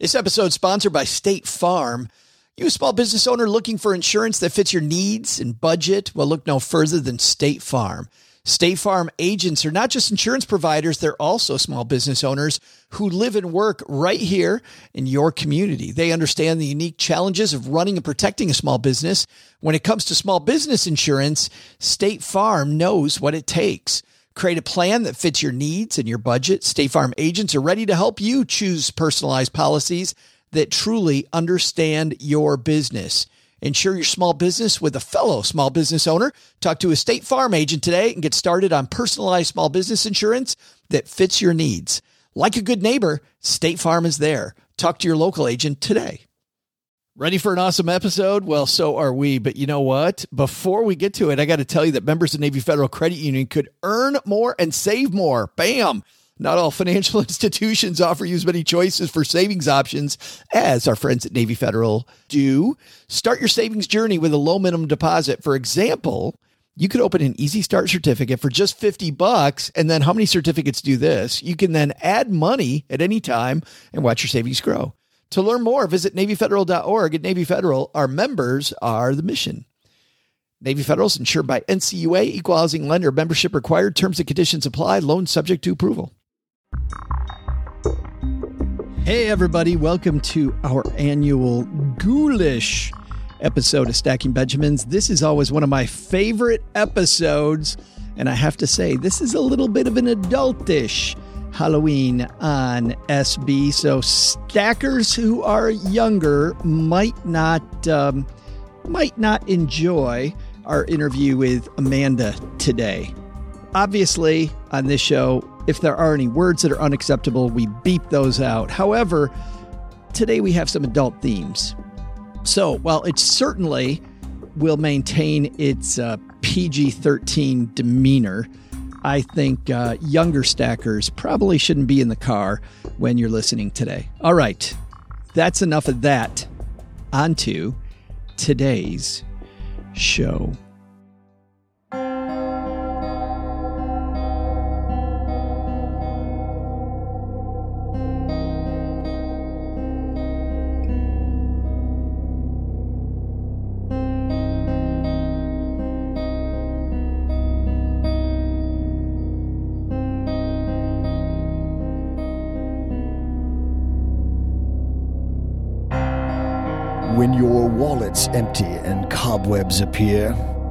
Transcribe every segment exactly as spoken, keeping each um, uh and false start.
This episode is sponsored by State Farm. You a small business owner looking for insurance that fits your needs and budget? Well, look no further than State Farm. State Farm agents are not just insurance providers, they're also small business owners who live and work right here in your community. They understand the unique challenges of running and protecting a small business. When it comes to small business insurance, State Farm knows what it takes. Create a plan that fits your needs and your budget. State Farm agents are ready to help you choose personalized policies that truly understand your business. Insure your small business with a fellow small business owner. Talk to a State Farm agent today and get started on personalized small business insurance that fits your needs. Like a good neighbor, State Farm is there. Talk to your local agent today. Ready for an awesome episode? Well, so are we. But you know what? Before we get to it, I got to tell you that members of Navy Federal Credit Union could earn more and save more. Bam! Not all financial institutions offer you as many choices for savings options as our friends at Navy Federal do. Start your savings journey with a low minimum deposit. For example, you could open an Easy Start certificate for just fifty bucks. And then how many certificates do this? You can then add money at any time and watch your savings grow. To learn more, visit Navy Federal dot org. At Navy Federal, our members are the mission. Navy Federal is insured by N C U A, Equal Housing Lender. Membership required. Terms and conditions apply. Loan subject to approval. Hey, everybody. Welcome to our annual ghoulish episode of Stacking Benjamins. This is always one of my favorite episodes. And I have to say, this is a little bit of an adultish Halloween on S B. So stackers who are younger might not um, might not enjoy our interview with Amanda today. Obviously, on this show, if there are any words that are unacceptable, we beep those out. However, today we have some adult themes. So while it certainly will maintain its uh, P G thirteen demeanor, I think uh, younger stackers probably shouldn't be in the car when you're listening today. All right, that's enough of that. On to today's show. When your wallet's empty and cobwebs appear,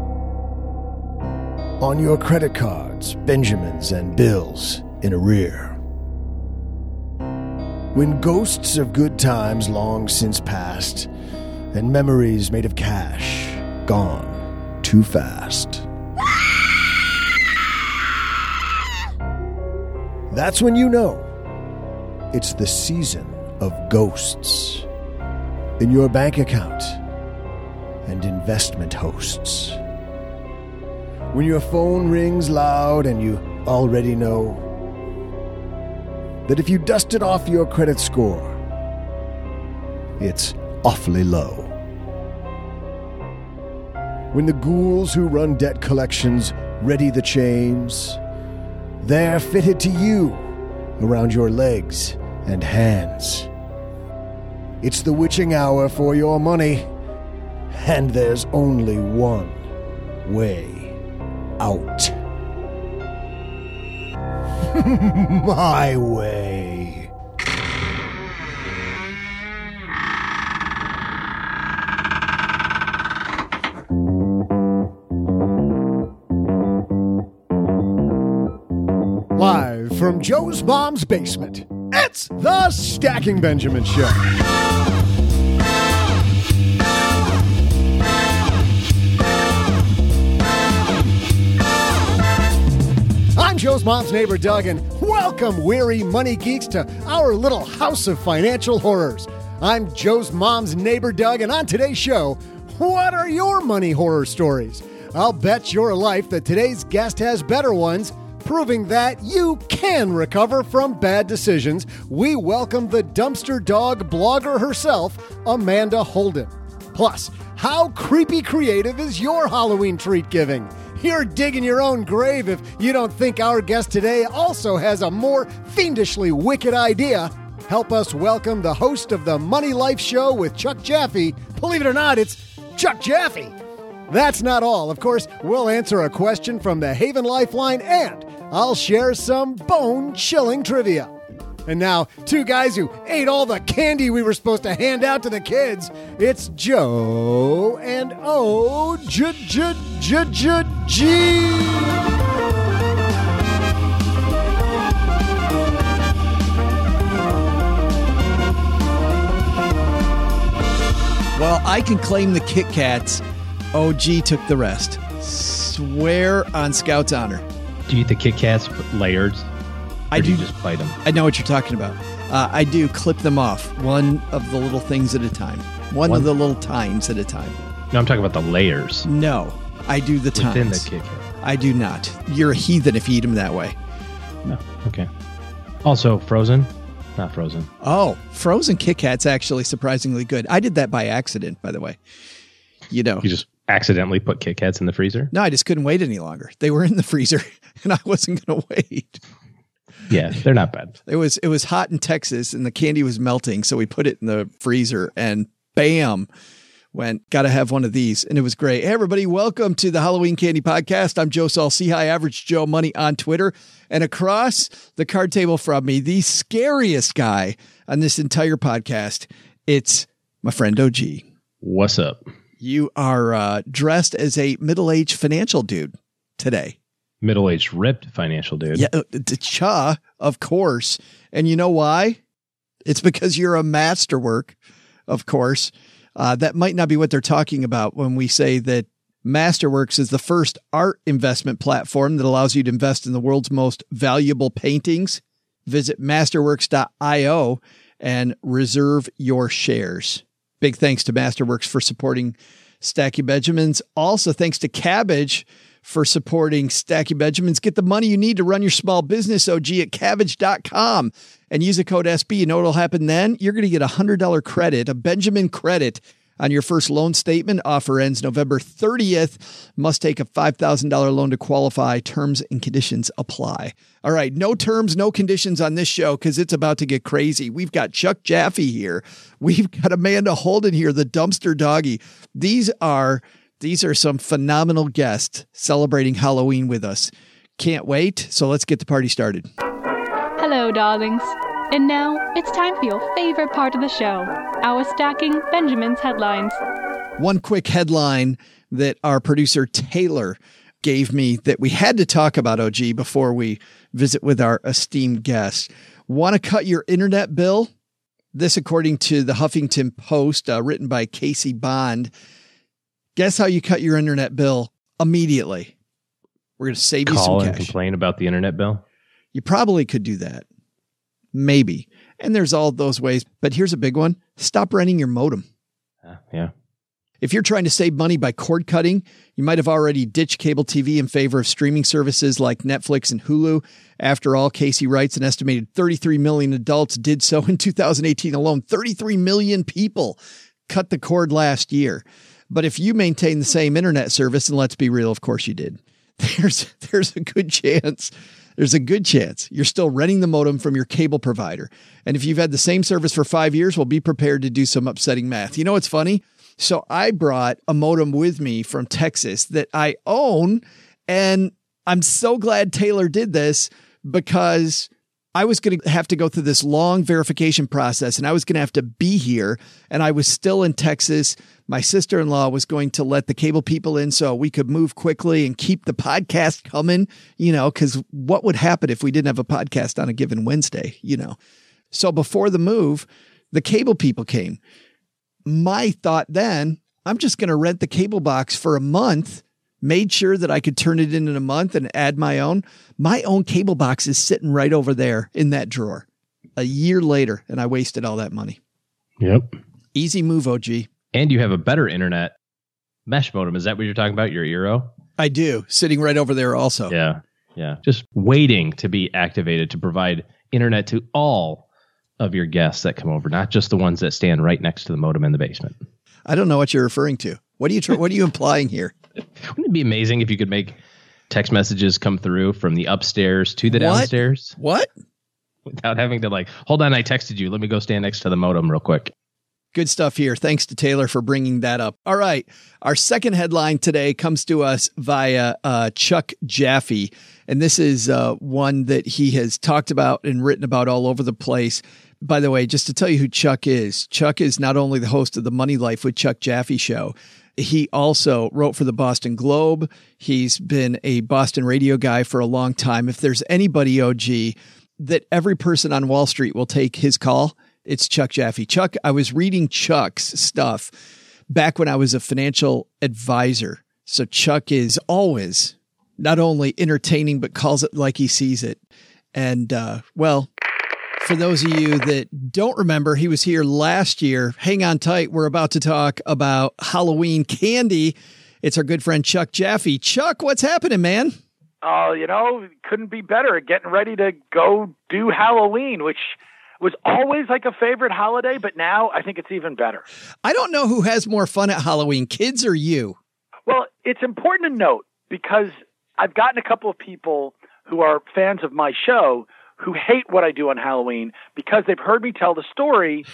on your credit cards, Benjamins and bills in arrear. When ghosts of good times long since past, and memories made of cash gone too fast. That's when you know it's the season of ghosts. In your bank account and investment hosts. When your phone rings loud and you already know that if you dusted off your credit score, it's awfully low. When the ghouls who run debt collections ready the chains, they're fitted to you around your legs and hands. It's the witching hour for your money, and there's only one way out. My way. Live from Joe's mom's basement, it's the Stacking Benjamin Show. I'm Joe's mom's neighbor, Doug, and welcome, weary money geeks, to our little house of financial horrors. I'm Joe's mom's neighbor, Doug, and on today's show, what are your money horror stories? I'll bet your life that today's guest has better ones, proving that you can recover from bad decisions. We welcome the dumpster dog blogger herself, Amanda Holden. Plus, how creepy creative is your Halloween treat giving? You're digging your own grave if you don't think our guest today also has a more fiendishly wicked idea. help us welcome the host of the Money Life Show with Chuck Jaffe. Believe it or not, it's Chuck Jaffe. That's not all. Of course, we'll answer a question from the Haven Lifeline, and I'll share some bone-chilling trivia. And now, two guys who ate all the candy we were supposed to hand out to the kids. It's Joe and O J J J J G. Well, I can claim the Kit Kats. O G took the rest. Swear on Scout's honor. Do you eat the Kit Kats layered? I do. do you just bite them? I know what you're talking about. Uh, I do clip them off, one of the little things at a time. One, one of the little tines at a time. No, I'm talking about the layers. No, I do the tines. Within the Kit Kat. I do not. You're a heathen if you eat them that way. No, okay. Also, frozen? Not frozen. Oh, frozen Kit Kat's actually surprisingly good. I did that by accident, by the way. You know. You just accidentally put Kit Kats in the freezer? No, I just couldn't wait any longer. They were in the freezer, and I wasn't going to wait. Yeah, they're not bad. It was it was hot in Texas, and the candy was melting, so we put it in the freezer, and bam, went, got to have one of these, and it was great. Hey, everybody, welcome to the Halloween Candy Podcast. I'm Joe Saul, See High Average Joe Money on Twitter, and across the card table from me, the scariest guy on this entire podcast, it's my friend O G. What's up? You are uh, dressed as a middle-aged financial dude today. Middle-aged ripped financial dude. Yeah, the cha, of course. And you know why? It's because you're a masterwork, of course. Uh, that might not be what they're talking about when we say that Masterworks is the first art investment platform that allows you to invest in the world's most valuable paintings. Visit masterworks dot io and reserve your shares. Big thanks to Masterworks for supporting Stacky Benjamins. Also, thanks to Cabbage for supporting Stacky Benjamins. Get the money you need to run your small business, O G, at cabbage dot com and use the code S B. You know what will happen then? You're going to get a one hundred dollars credit, a Benjamin credit on your first loan statement. Offer ends November thirtieth. Must take a five thousand dollars loan to qualify. Terms and conditions apply. All right, no terms, no conditions on this show because it's about to get crazy. We've got Chuck Jaffe here. We've got Amanda Holden here, the dumpster doggy. These are... These are some phenomenal guests celebrating Halloween with us. Can't wait, so let's get the party started. Hello, darlings. And now it's time for your favorite part of the show, our Stacking Benjamin's headlines. One quick headline that our producer Taylor gave me that we had to talk about, O G, before we visit with our esteemed guests. Want to cut your internet bill? This, according to the Huffington Post, uh, written by Casey Bond. Guess how you cut your internet bill immediately? We're going to save you some cash. Call and complain about the internet bill? You probably could do that. Maybe. And there's all those ways. But here's a big one. Stop renting your modem. Uh, yeah. If you're trying to save money by cord cutting, you might have already ditched cable T V in favor of streaming services like Netflix and Hulu. After all, Casey writes, an estimated thirty-three million adults did so in two thousand eighteen alone. thirty-three million people cut the cord last year. But if you maintain the same internet service, and let's be real, of course you did, there's there's a good chance, there's a good chance you're still renting the modem from your cable provider. And if you've had the same service for five years, well, be prepared to do some upsetting math. You know what's funny? So I brought a modem with me from Texas that I own, and I'm so glad Taylor did this because I was going to have to go through this long verification process, and I was going to have to be here, and I was still in Texas. My sister-in-law was going to let the cable people in so we could move quickly and keep the podcast coming, you know, because what would happen if we didn't have a podcast on a given Wednesday, you know? So before the move, the cable people came. My thought then, I'm just going to rent the cable box for a month, made sure that I could turn it in in a month and add my own. My own cable box is sitting right over there in that drawer a year later, and I wasted all that money. Yep. Easy move, O G. And you have a better internet mesh modem. Is that what you're talking about? Your Eero? I do. Sitting right over there also. Yeah. Yeah. Just waiting to be activated to provide internet to all of your guests that come over, not just the ones that stand right next to the modem in the basement. I don't know what you're referring to. What are you tr- What are you implying here? Wouldn't it be amazing if you could make text messages come through from the upstairs to the What? downstairs? What? without having to like, hold on, I texted you. Let me go stand next to the modem real quick. Good stuff here. Thanks to Taylor for bringing that up. All right. Our second headline today comes to us via uh, Chuck Jaffe. And this is uh, one that he has talked about and written about all over the place. By the way, just to tell you who Chuck is, Chuck is not only the host of the Money Life with Chuck Jaffe show, he also wrote for the Boston Globe. He's been a Boston radio guy for a long time. If there's anybody, O G, that every person on Wall Street will take his call, it's Chuck Jaffe. Chuck, I was reading Chuck's stuff back when I was a financial advisor. So Chuck is always not only entertaining, but calls it like he sees it. And, uh, well, for those of you that don't remember, he was here last year. Hang on tight. We're about to talk about Halloween candy. It's our good friend, Chuck Jaffe. Chuck, what's happening, man? Oh, you know, couldn't be better. Getting ready to go do Halloween, which was always like a favorite holiday, but now I think it's even better. I don't know who has more fun at Halloween, kids or you. Well, it's important to note because I've gotten a couple of people who are fans of my show who hate what I do on Halloween because they've heard me tell the story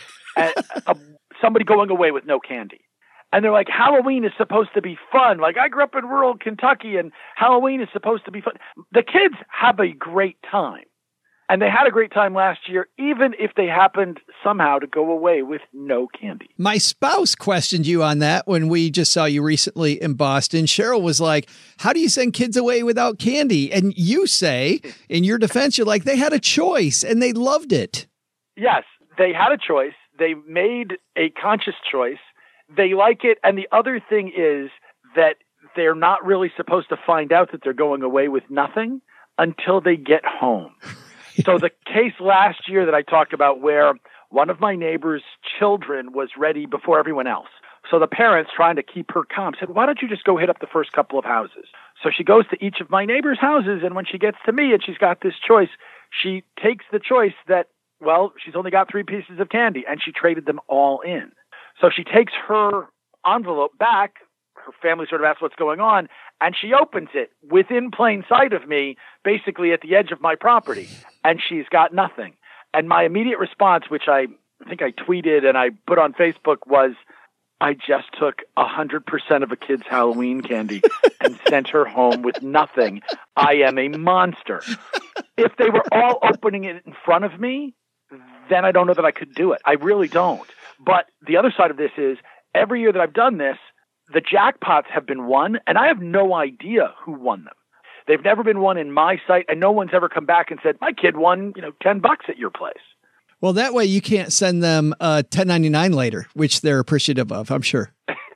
of somebody going away with no candy. And they're like, Halloween is supposed to be fun. Like, I grew up in rural Kentucky and Halloween is supposed to be fun. The kids have a great time. And they had a great time last year, even if they happened somehow to go away with no candy. My spouse questioned you on that when we just saw you recently in Boston. Cheryl was like, how do you send kids away without candy? And you say, in your defense, you're like, they had a choice and they loved it. Yes, they had a choice. They made a conscious choice. They like it. And the other thing is that they're not really supposed to find out that they're going away with nothing until they get home. So the case last year that I talked about where one of my neighbor's children was ready before everyone else. So the parents, trying to keep her calm, said, why don't you just go hit up the first couple of houses? So she goes to each of my neighbor's houses, and when she gets to me and she's got this choice, she takes the choice that, well, she's only got three pieces of candy, and she traded them all in. So she takes her envelope back. Her family sort of asks what's going on, and she opens it within plain sight of me, basically at the edge of my property, and she's got nothing. And my immediate response, which I think I tweeted and I put on Facebook, was, I just took one hundred percent of a kid's Halloween candy and sent her home with nothing. I am a monster. If they were all opening it in front of me, then I don't know that I could do it. I really don't. But the other side of this is, every year that I've done this, the jackpots have been won, and I have no idea who won them. They've never been won in my site, and no one's ever come back and said, my kid won, you know, ten bucks at your place. Well, that way you can't send them uh, ten ninety-nine later, which they're appreciative of, I'm sure.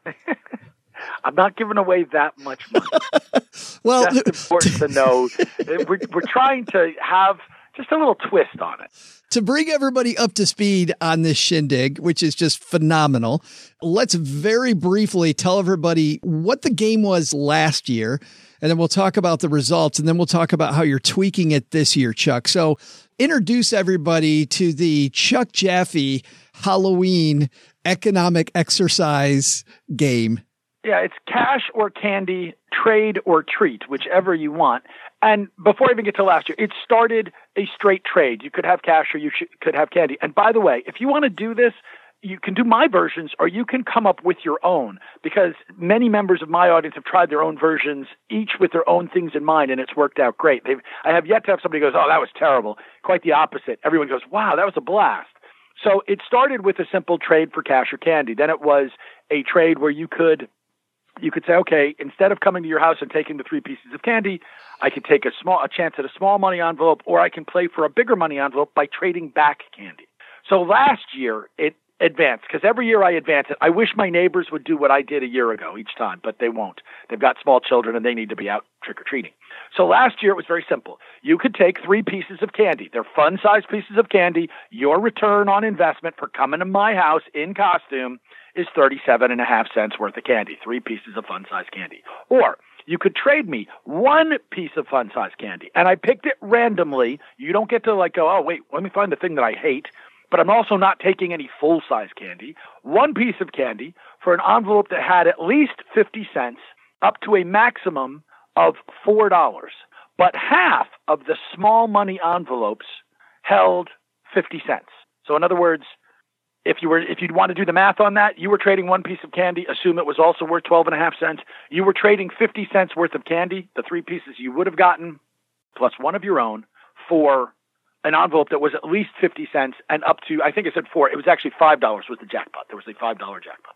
I'm not giving away that much money. Well, that's important to know. We're, we're trying to have just a little twist on it. To bring everybody up to speed on this shindig, which is just phenomenal, let's very briefly tell everybody what the game was last year, and then we'll talk about the results, and then we'll talk about how you're tweaking it this year, Chuck. So introduce everybody to the Chuck Jaffe Halloween economic exercise game. Yeah, it's cash or candy, trade or treat, whichever you want. And before I even get to last year, it started a straight trade. You could have cash or you sh- could have candy. And by the way, if you want to do this, you can do my versions or you can come up with your own, because many members of my audience have tried their own versions, each with their own things in mind, and it's worked out great. They've, I have yet to have somebody goes, oh, that was terrible. Quite the opposite. Everyone goes, wow, that was a blast. So it started with a simple trade for cash or candy. Then it was a trade where you could You could say, okay, instead of coming to your house and taking the three pieces of candy, I could take a small a chance at a small money envelope, or I can play for a bigger money envelope by trading back candy. So last year it advanced, because every year I advance it. I wish my neighbors would do what I did a year ago each time, but they won't. They've got small children and they need to be out trick-or-treating. So last year it was very simple. You could take three pieces of candy. They're fun-sized pieces of candy. Your return on investment for coming to my house in costume is thirty-seven and a half cents worth of candy, three pieces of fun-sized candy. Or you could trade me one piece of fun-sized candy, and I picked it randomly. You don't get to like go, oh, wait, let me find the thing that I hate, but I'm also not taking any full-size candy. One piece of candy for an envelope that had at least fifty cents up to a maximum of four dollars. But half of the small money envelopes held fifty cents. So in other words, if you were, if you'd want to do the math on that, you were trading one piece of candy, assume it was also worth twelve and a half cents. You were trading fifty cents worth of candy, the three pieces you would have gotten, plus one of your own, for an envelope that was at least fifty cents and up to, I think it said four. It was actually five dollars was the jackpot. There was a five dollars jackpot.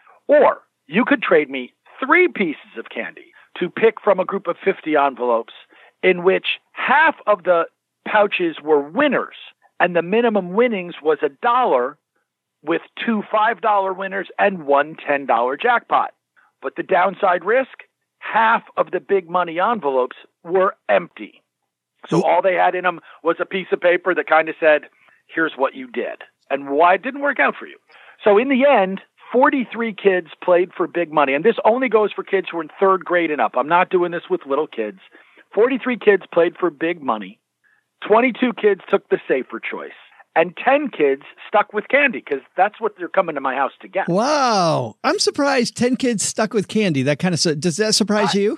Or you could trade me three pieces of candy to pick from a group of fifty envelopes in which half of the pouches were winners and the minimum winnings was a dollar, with two five dollar winners and one ten dollar jackpot. But the downside risk, half of the big money envelopes were empty. So all they had in them was a piece of paper that kind of said, here's what you did and why it didn't work out for you. So in the end, forty-three kids played for big money. And this only goes for kids who are in third grade and up. I'm not doing this with little kids. forty-three kids played for big money. twenty-two kids took the safer choice. And ten kids stuck with candy because that's what they're coming to my house to get. Wow. I'm surprised ten kids stuck with candy. That kind of, does that surprise I, you?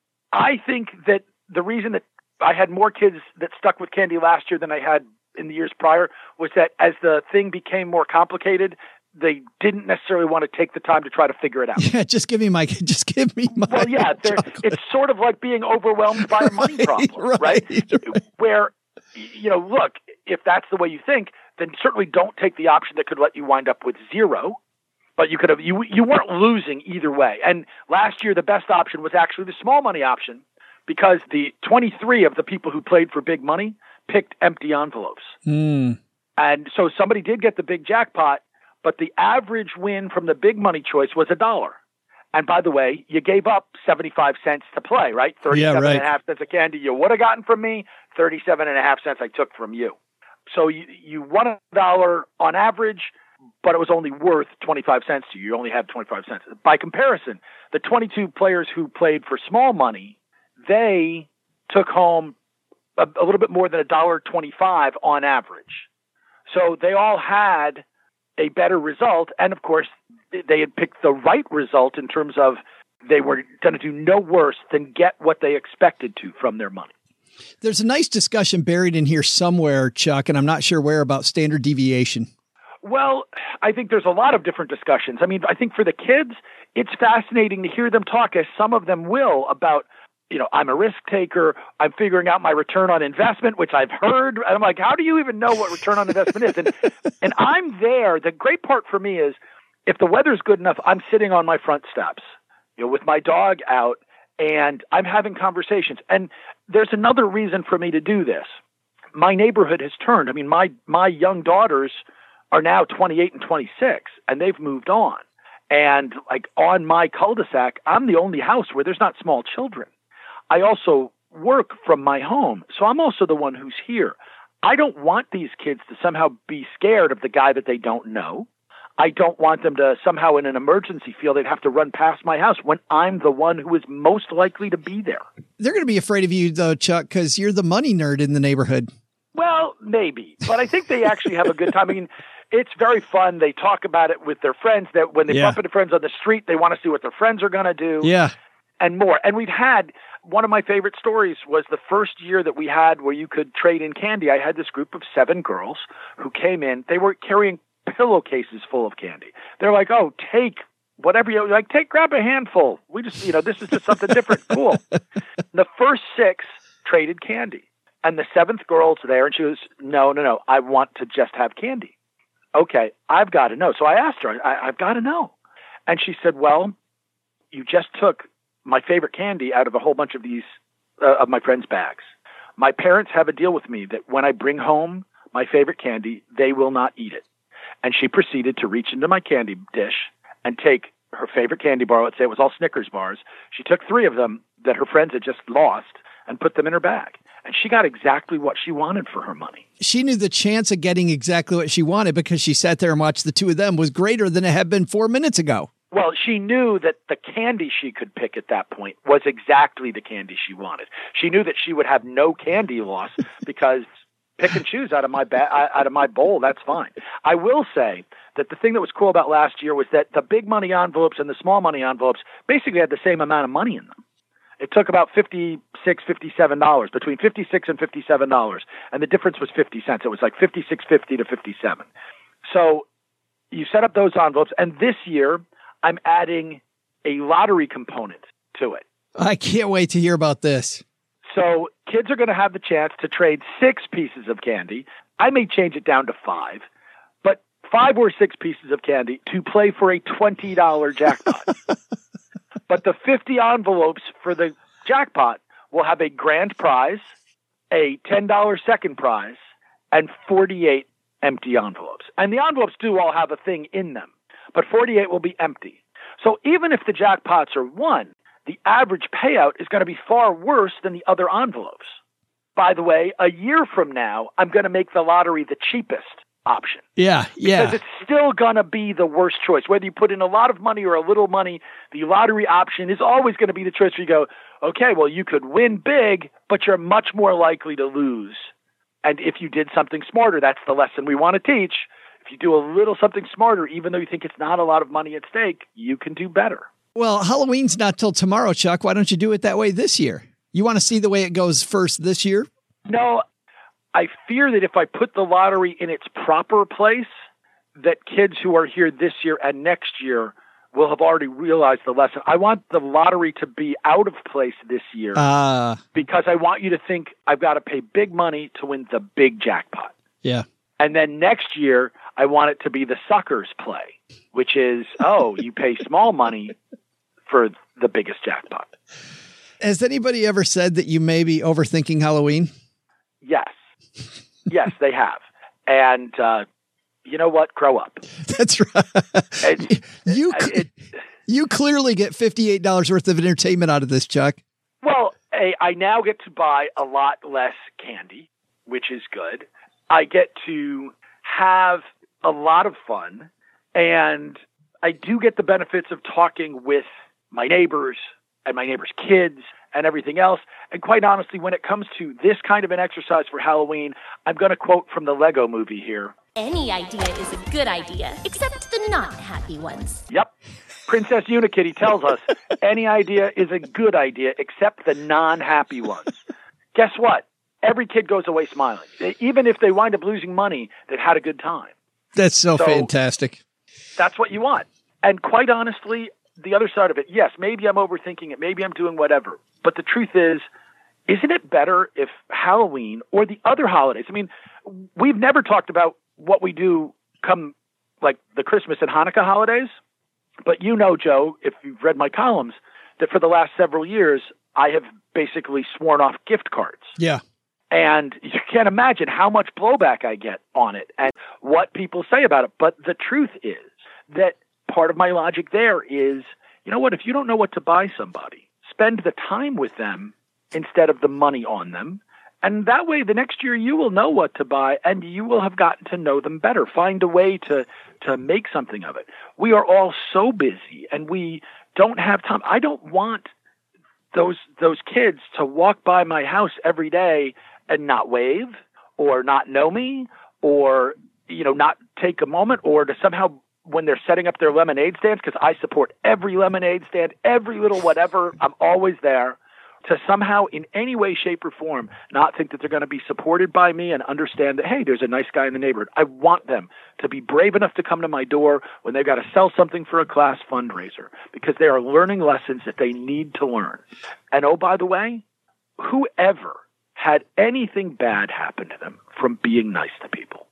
I think that the reason that I had more kids that stuck with candy last year than I had in the years prior was that as the thing became more complicated, they didn't necessarily want to take the time to try to figure it out. Yeah, just give me my, just give me my. Well, yeah, it's sort of like being overwhelmed by a money problem, right? right? right. Where, you know, look, if that's the way you think, then certainly don't take the option that could let you wind up with zero. But you could have, you you weren't losing either way. And last year, the best option was actually the small money option because the twenty-three of the people who played for big money picked empty envelopes. Mm. And so somebody did get the big jackpot, but the average win from the big money choice was a dollar. And by the way, you gave up seventy-five cents to play, right? thirty-seven yeah, right. and a half cents of candy you would have gotten from me, thirty-seven and a half cents I took from you. So you, you won a dollar on average, but it was only worth twenty-five cents to you. You only had twenty-five cents. By comparison, the twenty-two players who played for small money, they took home a, a little bit more than one dollar twenty-five on average. So they all had a better result. And of course, they had picked the right result in terms of they were going to do no worse than get what they expected to from their money. There's a nice discussion buried in here somewhere, Chuck, and I'm not sure where, about standard deviation. Well, I think there's a lot of different discussions. I mean, I think for the kids, it's fascinating to hear them talk, as some of them will, about, you know, I'm a risk taker. I'm figuring out my return on investment, which I've heard. And I'm like, how do you even know what return on investment is? And, and I'm there. The great part for me is if the weather's good enough, I'm sitting on my front steps, you know, with my dog out, and I'm having conversations. And there's another reason for me to do this. My neighborhood has turned. I mean, my, my young daughters are now twenty-eight and twenty-six, and they've moved on. And like on my cul-de-sac, I'm the only house where there's not small children. I also work from my home, so I'm also the one who's here. I don't want these kids to somehow be scared of the guy that they don't know. I don't want them to somehow in an emergency feel they'd have to run past my house when I'm the one who is most likely to be there. They're going to be afraid of you, though, Chuck, because you're the money nerd in the neighborhood. Well, maybe, but I think they actually have a good time. I mean, it's very fun. They talk about it with their friends. That when they yeah. bump into friends on the street, they want to see what their friends are going to do. Yeah. And more. And we've had, one of my favorite stories was the first year that we had where you could trade in candy. I had this group of seven girls who came in. They were carrying pillowcases full of candy. They're like, oh, take whatever you like, take, grab a handful. We just, you know, this is just something different. Cool. The first six traded candy. And the seventh girl's there, and she was, no, no, no, I want to just have candy. Okay, I've got to know. So I asked her, I, I've got to know. And she said, well, you just took my favorite candy out of a whole bunch of these, uh, of my friends' bags. My parents have a deal with me that when I bring home my favorite candy, they will not eat it. And she proceeded to reach into my candy dish and take her favorite candy bar. Let's say it was all Snickers bars. She took three of them that her friends had just lost and put them in her bag. And she got exactly what she wanted for her money. She knew the chance of getting exactly what she wanted because she sat there and watched the two of them was greater than it had been four minutes ago. Well, she knew that the candy she could pick at that point was exactly the candy she wanted. She knew that she would have no candy loss because pick and choose out of my ba- out of my bowl, that's fine. I will say that the thing that was cool about last year was that the big money envelopes and the small money envelopes basically had the same amount of money in them. It took about fifty-six dollars, fifty-seven dollars, between fifty-six dollars and fifty-seven dollars. And the difference was fifty cents. It was like fifty-six fifty to fifty-seven. So you set up those envelopes. And this year, I'm adding a lottery component to it. I can't wait to hear about this. So kids are going to have the chance to trade six pieces of candy. I may change it down to five, but five or six pieces of candy to play for a twenty dollars jackpot. But the fifty envelopes for the jackpot will have a grand prize, a ten dollars second prize, and forty-eight empty envelopes. And the envelopes do all have a thing in them, but forty-eight will be empty. So even if the jackpots are won, the average payout is going to be far worse than the other envelopes. By the way, a year from now, I'm going to make the lottery the cheapest option. Yeah, yeah. Because it's still going to be the worst choice. Whether you put in a lot of money or a little money, the lottery option is always going to be the choice where you go, okay, well, you could win big, but you're much more likely to lose. And if you did something smarter, that's the lesson we want to teach. If you do a little something smarter, even though you think it's not a lot of money at stake, you can do better. Well, Halloween's not till tomorrow, Chuck. Why don't you do it that way this year? You want to see the way it goes first this year? No, I fear that if I put the lottery in its proper place, that kids who are here this year and next year will have already realized the lesson. I want the lottery to be out of place this year uh, because I want you to think I've got to pay big money to win the big jackpot. Yeah. And then next year, I want it to be the suckers play, which is, oh, you pay small money for the biggest jackpot. Has anybody ever said that you may be overthinking Halloween? Yes. Yes, they have. And uh, you know what? Grow up. That's right. It, you, it, you clearly get fifty-eight dollars worth of entertainment out of this, Chuck. Well, I, I now get to buy a lot less candy, which is good. I get to have a lot of fun, and I do get the benefits of talking with my neighbors and my neighbors' kids and everything else. And quite honestly, when it comes to this kind of an exercise for Halloween, I'm going to quote from the Lego movie here. Any idea is a good idea, except the not happy ones. Yep. Princess Unikitty tells us any idea is a good idea, except the non-happy ones. Guess what? Every kid goes away smiling. Even if they wind up losing money, they've had a good time. That's so, so fantastic. That's what you want. And quite honestly, the other side of it, yes, maybe I'm overthinking it. Maybe I'm doing whatever. But the truth is, isn't it better if Halloween or the other holidays, I mean, we've never talked about what we do come like the Christmas and Hanukkah holidays. But you know, Joe, if you've read my columns, that for the last several years, I have basically sworn off gift cards. Yeah. And you can't imagine how much blowback I get on it and what people say about it. But the truth is that part of my logic there is, you know what, if you don't know what to buy somebody, spend the time with them instead of the money on them. And that way, the next year you will know what to buy and you will have gotten to know them better. Find a way to, to make something of it. We are all so busy and we don't have time. I don't want those, those kids to walk by my house every day and not wave or not know me or, you know, not take a moment or to somehow when they're setting up their lemonade stands, because I support every lemonade stand, every little whatever, I'm always there, to somehow in any way, shape, or form not think that they're going to be supported by me and understand that, hey, there's a nice guy in the neighborhood. I want them to be brave enough to come to my door when they've got to sell something for a class fundraiser because they are learning lessons that they need to learn. And oh, by the way, whoever had anything bad happen to them from being nice to people.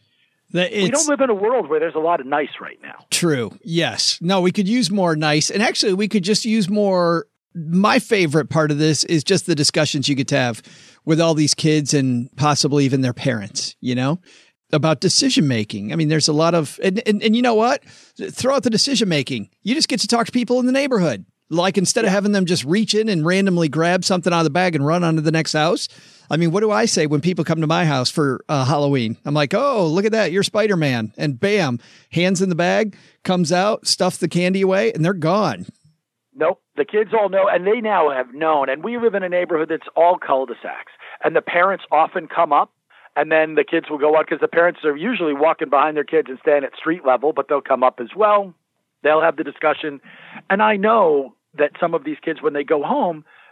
We don't live in a world where there's a lot of nice right now. True. Yes. No, we could use more nice. And actually, we could just use more. My favorite part of this is just the discussions you get to have with all these kids and possibly even their parents, you know, about decision making. I mean, there's a lot of, and, and, and you know what? Throw out the decision making. You just get to talk to people in the neighborhood. Like instead of having them just reach in and randomly grab something out of the bag and run onto the next house. I mean, what do I say when people come to my house for uh, Halloween? I'm like, oh, look at that. You're Spider-Man. And bam, hands in the bag, comes out, stuff the candy away, and they're gone. Nope. The kids all know, and they now have known. And we live in a neighborhood that's all cul-de-sacs. And the parents often come up, and then the kids will go out because the parents are usually walking behind their kids and staying at street level, but they'll come up as well. They'll have the discussion. And I know that some of these kids, when they go home,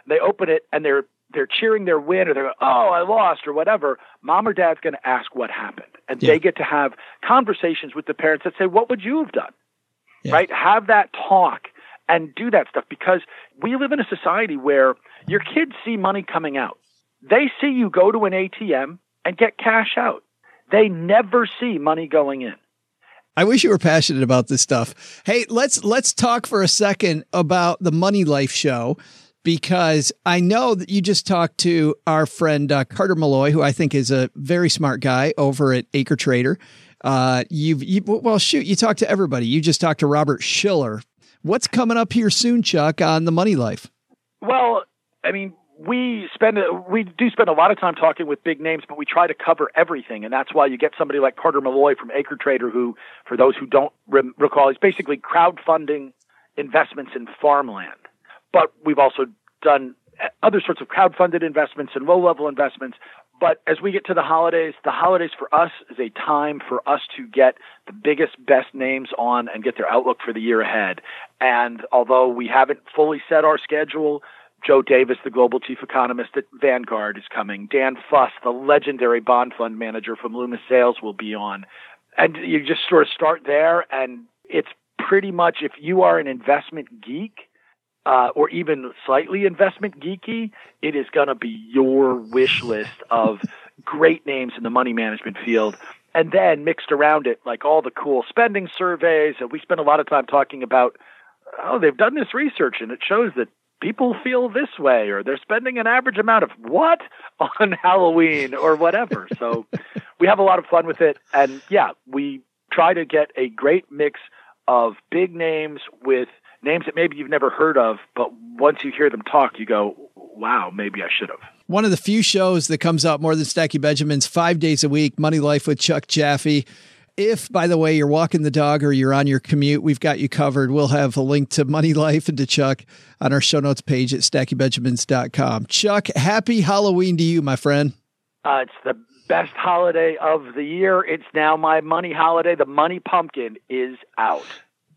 they open it and they're they're cheering their win, or they're going, oh, I lost, or whatever, mom or dad's going to ask what happened. And yeah. they get to have conversations with the parents that say, what would you have done? Yeah. Right? Have that talk and do that stuff, because we live in a society where your kids see money coming out. They see you go to an A T M and get cash out. They never see money going in. I wish you were passionate about this stuff. Hey, let's let's talk for a second about the Money Life show, because I know that you just talked to our friend uh, Carter Malloy, who I think is a very smart guy over at Acre Trader. Uh, you've you, well, shoot, you talked to everybody. You just talked to Robert Schiller. What's coming up here soon, Chuck, on the Money Life? Well, I mean, we spend a, we do spend a lot of time talking with big names, but we try to cover everything, and that's why you get somebody like Carter Malloy from Acre Trader, who, for those who don't re- recall, is basically crowdfunding investments in farmland. But we've also done other sorts of crowdfunded investments and low-level investments. But as we get to the holidays, the holidays for us is a time for us to get the biggest, best names on and get their outlook for the year ahead. And although we haven't fully set our schedule, Joe Davis, the global chief economist at Vanguard, is coming. Dan Fuss, the legendary bond fund manager from Loomis Sayles, will be on. And you just sort of start there, and it's pretty much, if you are an investment geek, Uh, or even slightly investment geeky, it is going to be your wish list of great names in the money management field. And then mixed around it, like all the cool spending surveys. And we spend a lot of time talking about, oh, they've done this research and it shows that people feel this way, or they're spending an average amount of what on Halloween or whatever. So we have a lot of fun with it. And yeah, we try to get a great mix of big names with names that maybe you've never heard of, but once you hear them talk, you go, wow, maybe I should have. One of the few shows that comes out more than Stacking Benjamins five days a week, Money Life with Chuck Jaffe. If, by the way, you're walking the dog or you're on your commute, we've got you covered. We'll have a link to Money Life and to Chuck on our show notes page at stacking benjamins dot com. Chuck, happy Halloween to you, my friend. Uh, it's the best holiday of the year. It's now my money holiday. The money pumpkin is out.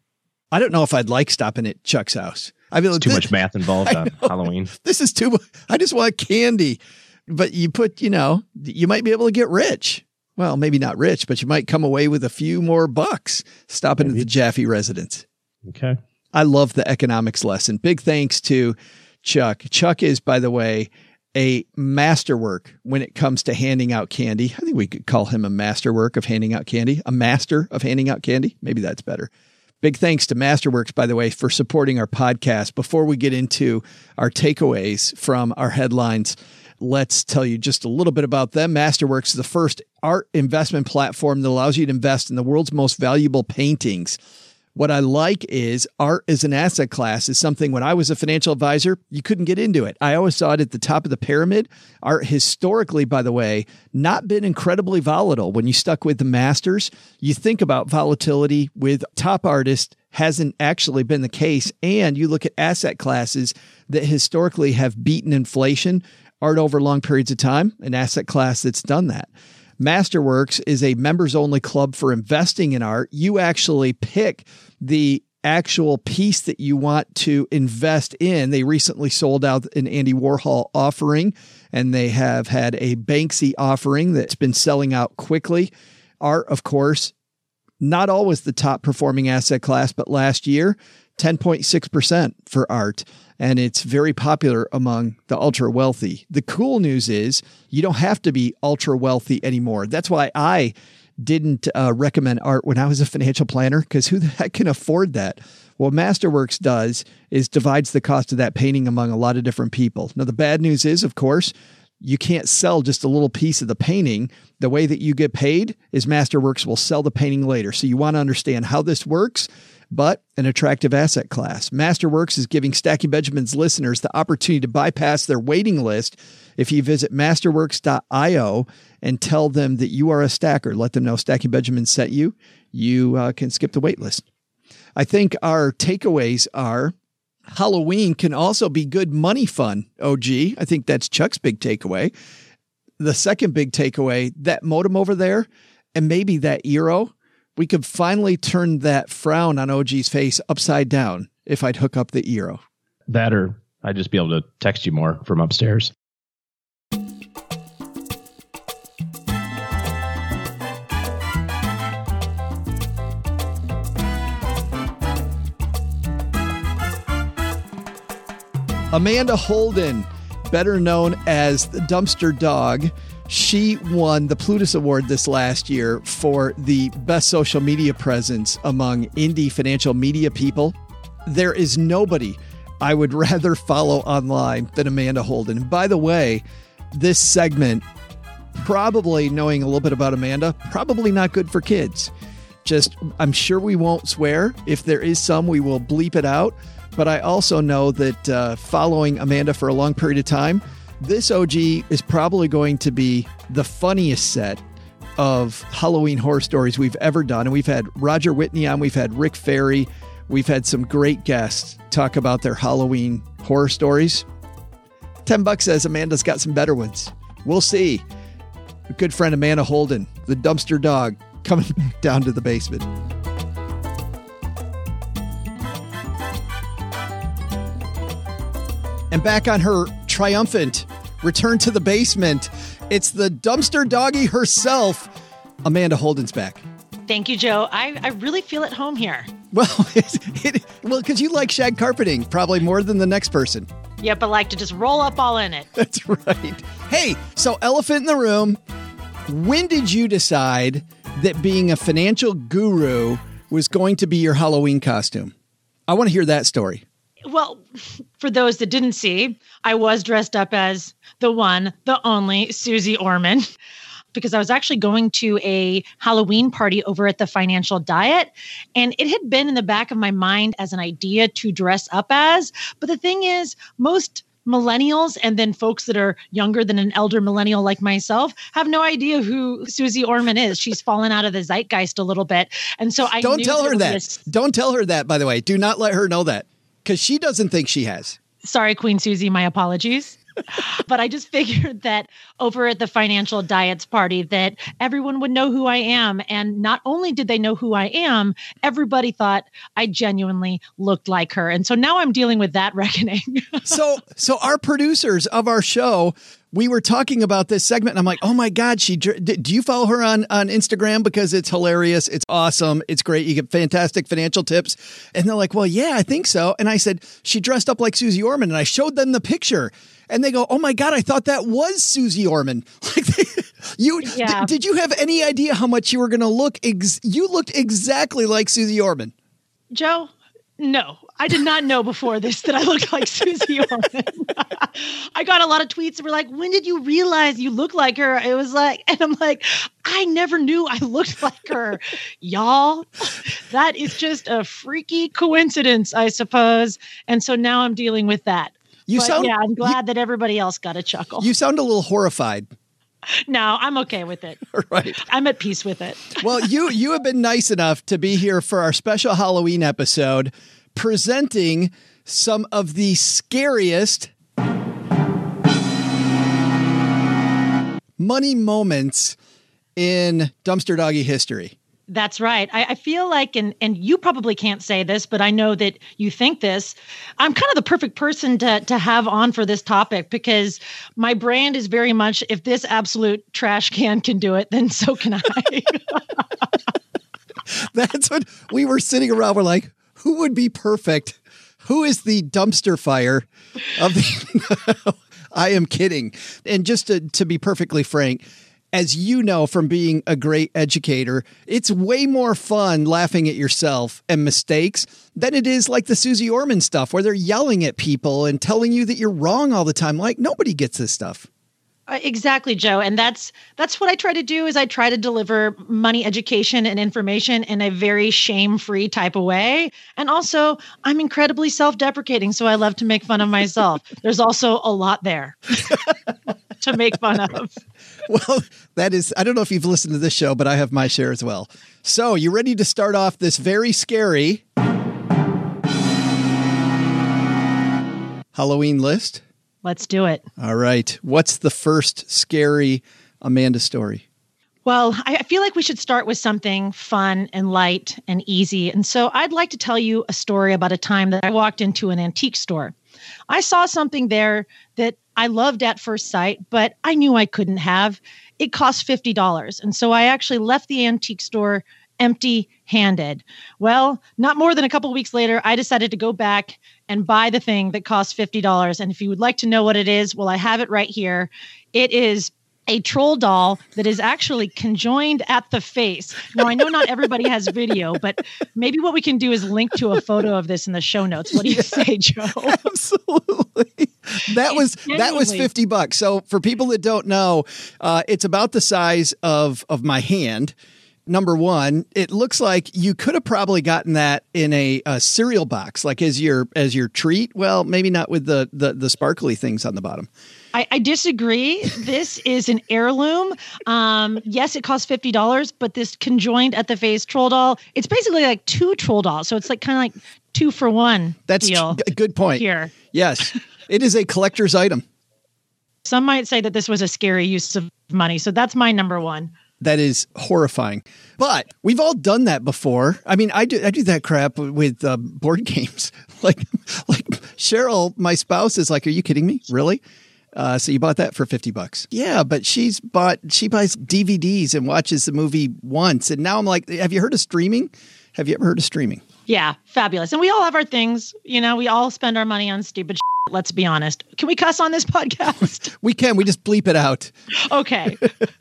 I don't know if I'd like stopping at Chuck's house. I mean, it's too this, much math involved on Halloween. This is too much. I just want candy. But you put, you know, you might be able to get rich. Well, maybe not rich, but you might come away with a few more bucks stopping maybe. at the Jaffe residence. Okay. I love the economics lesson. Big thanks to Chuck. Chuck is, by the way, a masterwork when it comes to handing out candy. I think we could call him a masterwork of handing out candy, a master of handing out candy. Maybe that's better. Big thanks to Masterworks, by the way, for supporting our podcast. Before we get into our takeaways from our headlines, let's tell you just a little bit about them. Masterworks is the first art investment platform that allows you to invest in the world's most valuable paintings. What I like is art as an asset class is something when I was a financial advisor, you couldn't get into it. I always saw it at the top of the pyramid. Art historically, by the way, not been incredibly volatile. When you stuck with the masters, you think about volatility with top artists hasn't actually been the case. And you look at asset classes that historically have beaten inflation, art over long periods of time, an asset class that's done that. Masterworks is a members-only club for investing in art. You actually pick the actual piece that you want to invest in. They recently sold out an Andy Warhol offering, and they have had a Banksy offering that's been selling out quickly. Art, of course, not always the top-performing asset class, but last year, ten point six percent for art. And it's very popular among the ultra wealthy. The cool news is you don't have to be ultra wealthy anymore. That's why I didn't uh, recommend art when I was a financial planner, because who the heck can afford that? What Masterworks does is divides the cost of that painting among a lot of different people. Now, the bad news is, of course, you can't sell just a little piece of the painting. The way that you get paid is Masterworks will sell the painting later. So you want to understand how this works, but an attractive asset class. Masterworks is giving Stacking Benjamins listeners the opportunity to bypass their waiting list. If you visit masterworks dot io and tell them that you are a stacker, let them know Stacking Benjamins sent you, you uh, can skip the wait list. I think our takeaways are Halloween can also be good money fun, O G. I think that's Chuck's big takeaway. The second big takeaway, that modem over there and maybe that Eero, we could finally turn that frown on O G's face upside down if I'd hook up the Eero. That or I'd just be able to text you more from upstairs. Amanda Holden, better known as the Dumpster Dog. She won the Plutus Award this last year for the best social media presence among indie financial media people. There is nobody I would rather follow online than Amanda Holden. And by the way, this segment, probably knowing a little bit about Amanda, probably not good for kids. Just, I'm sure we won't swear. If there is some, we will bleep it out. But I also know that uh, following Amanda for a long period of time, this O G is probably going to be the funniest set of Halloween horror stories we've ever done. And we've had Roger Whitney on, we've had Rick Ferry, we've had some great guests talk about their Halloween horror stories. Ten bucks says Amanda's got some better ones. We'll see. A good friend Amanda Holden, the Dumpster Dog, coming down to the basement. And back on her triumphant return to the basement, it's the dumpster doggy herself. Amanda Holden's back. Thank you, Joe. I, I really feel at home here. Well, it, it, well, because you like shag carpeting probably more than the next person. Yep, I like to just roll up all in it. That's right. Hey, so elephant in the room. When did you decide that being a financial guru was going to be your Halloween costume? I want to hear that story. Well, for those that didn't see, I was dressed up as the one, the only Susie Orman, because I was actually going to a Halloween party over at the Financial Diet. And it had been in the back of my mind as an idea to dress up as. But the thing is, most millennials and then folks that are younger than an elder millennial like myself have no idea who Susie Orman is. She's fallen out of the zeitgeist a little bit. And so I Don't knew tell her that. This- Don't tell her that, by the way. Do not let her know that. Because she doesn't think she has. Sorry, Queen Susie, my apologies. But I just figured that over at the Financial Diets party that everyone would know who I am. And not only did they know who I am, everybody thought I genuinely looked like her. And so now I'm dealing with that reckoning. so so our producers of our show, we were talking about this segment and I'm like, oh my God, she do you follow her on, on Instagram? Because it's hilarious. It's awesome. It's great. You get fantastic financial tips. And they're like, well, yeah, I think so. And I said, she dressed up like Susie Orman. And I showed them the picture. And they go, oh my God, I thought that was Susie Orman. Like, they, you yeah. d- did you have any idea how much you were going to look? Ex- you looked exactly like Susie Orman. Joe, no, I did not know before this that I looked like Susie Orman. I got a lot of tweets that were like, when did you realize you look like her? It was like, and I'm like, I never knew I looked like her. Y'all, that is just a freaky coincidence, I suppose. And so now I'm dealing with that. You but sound, yeah, I'm glad you, that everybody else got a chuckle. You sound a little horrified. No, I'm okay with it. Right. I'm at peace with it. Well, you you have been nice enough to be here for our special Halloween episode, presenting some of the scariest money moments in Dumpster Doggy history. That's right. I, I feel like, and and you probably can't say this, but I know that you think this. I'm kind of the perfect person to to have on for this topic because my brand is very much, if this absolute trash can can do it, then so can I. That's what we were sitting around. We're like, who would be perfect? Who is the dumpster fire of the... I am kidding. And just to, to be perfectly frank, as you know from being a great educator, it's way more fun laughing at yourself and mistakes than it is like the Susie Orman stuff where they're yelling at people and telling you that you're wrong all the time. Like, nobody gets this stuff. Uh, exactly, Joe. And that's that's what I try to do is I try to deliver money education and information in a very shame-free type of way. And also, I'm incredibly self-deprecating, so I love to make fun of myself. There's also a lot there to make fun of. Well, that is, I don't know if you've listened to this show, but I have my share as well. So you ready to start off this very scary Halloween list? Let's do it. All right. What's the first scary Amanda story? Well, I feel like we should start with something fun and light and easy. And so I'd like to tell you a story about a time that I walked into an antique store. I saw something there that I loved at first sight, but I knew I couldn't have. It cost fifty dollars. And so I actually left the antique store empty-handed. Well, not more than a couple of weeks later, I decided to go back and buy the thing that cost fifty dollars. And if you would like to know what it is, well, I have it right here. It is a troll doll that is actually conjoined at the face. Now, I know not everybody has video, but maybe what we can do is link to a photo of this in the show notes. What do you yeah, say, Joe? Absolutely. That was that was fifty bucks. So for people that don't know, uh, it's about the size of of my hand. Number one, it looks like you could have probably gotten that in a, a cereal box, like as your as your treat. Well, maybe not with the the, the sparkly things on the bottom. I, I disagree. This is an heirloom. Um, yes, it costs fifty dollars, but this conjoined at the face troll doll, it's basically like two troll dolls. So it's like kind of like two for one. That's deal a good point. Here. Yes, it is a collector's item. Some might say that this was a scary use of money. So that's my number one. That is horrifying. But we've all done that before. I mean, I do I do that crap with uh, board games. like, like Cheryl, my spouse, is like, "Are you kidding me? Really?" Uh, so you bought that for fifty bucks. Yeah, but she's bought, she buys D V Ds and watches the movie once. And now I'm like, have you heard of streaming? Have you ever heard of streaming? Yeah, fabulous. And we all have our things. You know, we all spend our money on stupid shit, let's be honest. Can we cuss on this podcast? We can. We just bleep it out. Okay.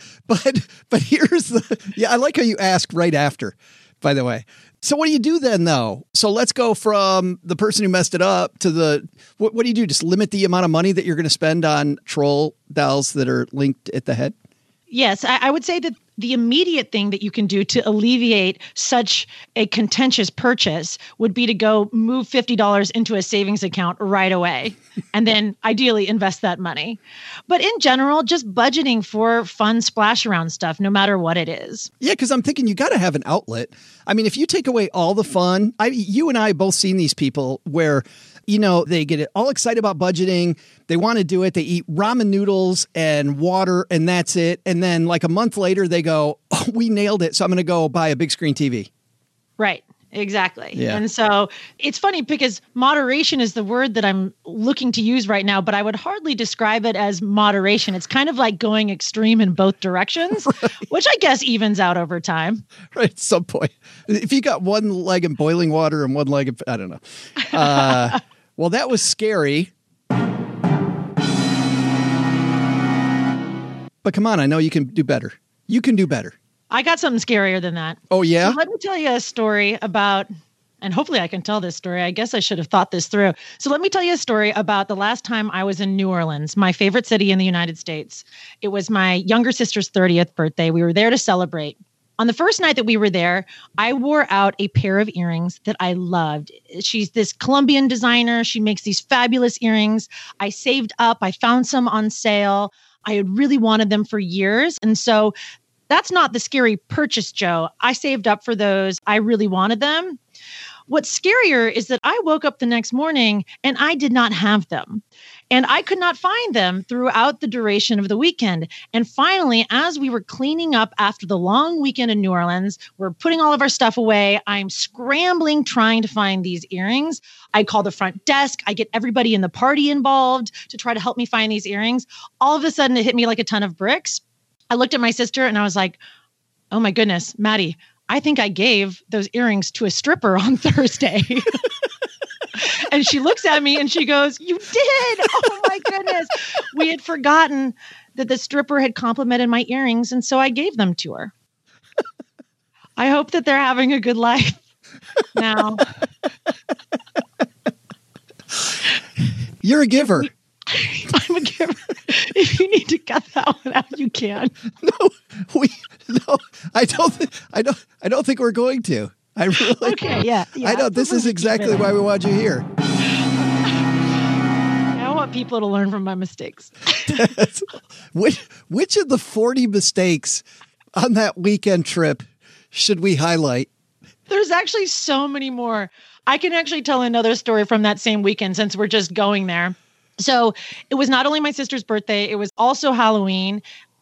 but but here's the, yeah, I like how you ask right after, by the way. So what do you do then, though? So let's go from the person who messed it up to the, what, what do you do? Just limit the amount of money that you're going to spend on troll dolls that are linked at the head? Yes, I, I would say that the immediate thing that you can do to alleviate such a contentious purchase would be to go move fifty dollars into a savings account right away and then ideally invest that money. But in general, just budgeting for fun splash around stuff, no matter what it is. Yeah, because I'm thinking you got to have an outlet. I mean, if you take away all the fun, I, you and I both seen these people where, you know, they get all excited about budgeting. They want to do it. They eat ramen noodles and water and that's it. And then like a month later, they go, "Oh, we nailed it. So I'm going to go buy a big screen T V." Right. Exactly. Yeah. And so it's funny because moderation is the word that I'm looking to use right now, but I would hardly describe it as moderation. It's kind of like going extreme in both directions, right, which I guess evens out over time. Right. At some point, if you got one leg in boiling water and one leg, in, I don't know. Uh, well, that was scary. But come on, I know you can do better. You can do better. I got something scarier than that. Oh, yeah? So let me tell you a story about, and hopefully I can tell this story. I guess I should have thought this through. So let me tell you a story about the last time I was in New Orleans, my favorite city in the United States. It was my younger sister's thirtieth birthday. We were there to celebrate. On the first night that we were there, I wore out a pair of earrings that I loved. She's this Colombian designer. She makes these fabulous earrings. I saved up. I found some on sale. I had really wanted them for years. And so that's not the scary purchase, Joe. I saved up for those. I really wanted them. What's scarier is that I woke up the next morning and I did not have them. And I could not find them throughout the duration of the weekend. And finally, as we were cleaning up after the long weekend in New Orleans, we're putting all of our stuff away. I'm scrambling, trying to find these earrings. I call the front desk. I get everybody in the party involved to try to help me find these earrings. All of a sudden, it hit me like a ton of bricks. I looked at my sister and I was like, oh my goodness, Maddie, I think I gave those earrings to a stripper on Thursday. And she looks at me and she goes, "You did? Oh my goodness." We had forgotten that the stripper had complimented my earrings. And so I gave them to her. I hope that they're having a good life now. You're a giver. I'm a giver. If you need to cut that one out, you can. No, we no. I don't. Th- I don't. I don't think we're going to. I really. Okay. Yeah. yeah I know this is exactly why we want you here. I want people to learn from my mistakes. which Which of the forty mistakes on that weekend trip should we highlight? There's actually so many more. I can actually tell another story from that same weekend since we're just going there. So it was not only my sister's birthday, it was also Halloween.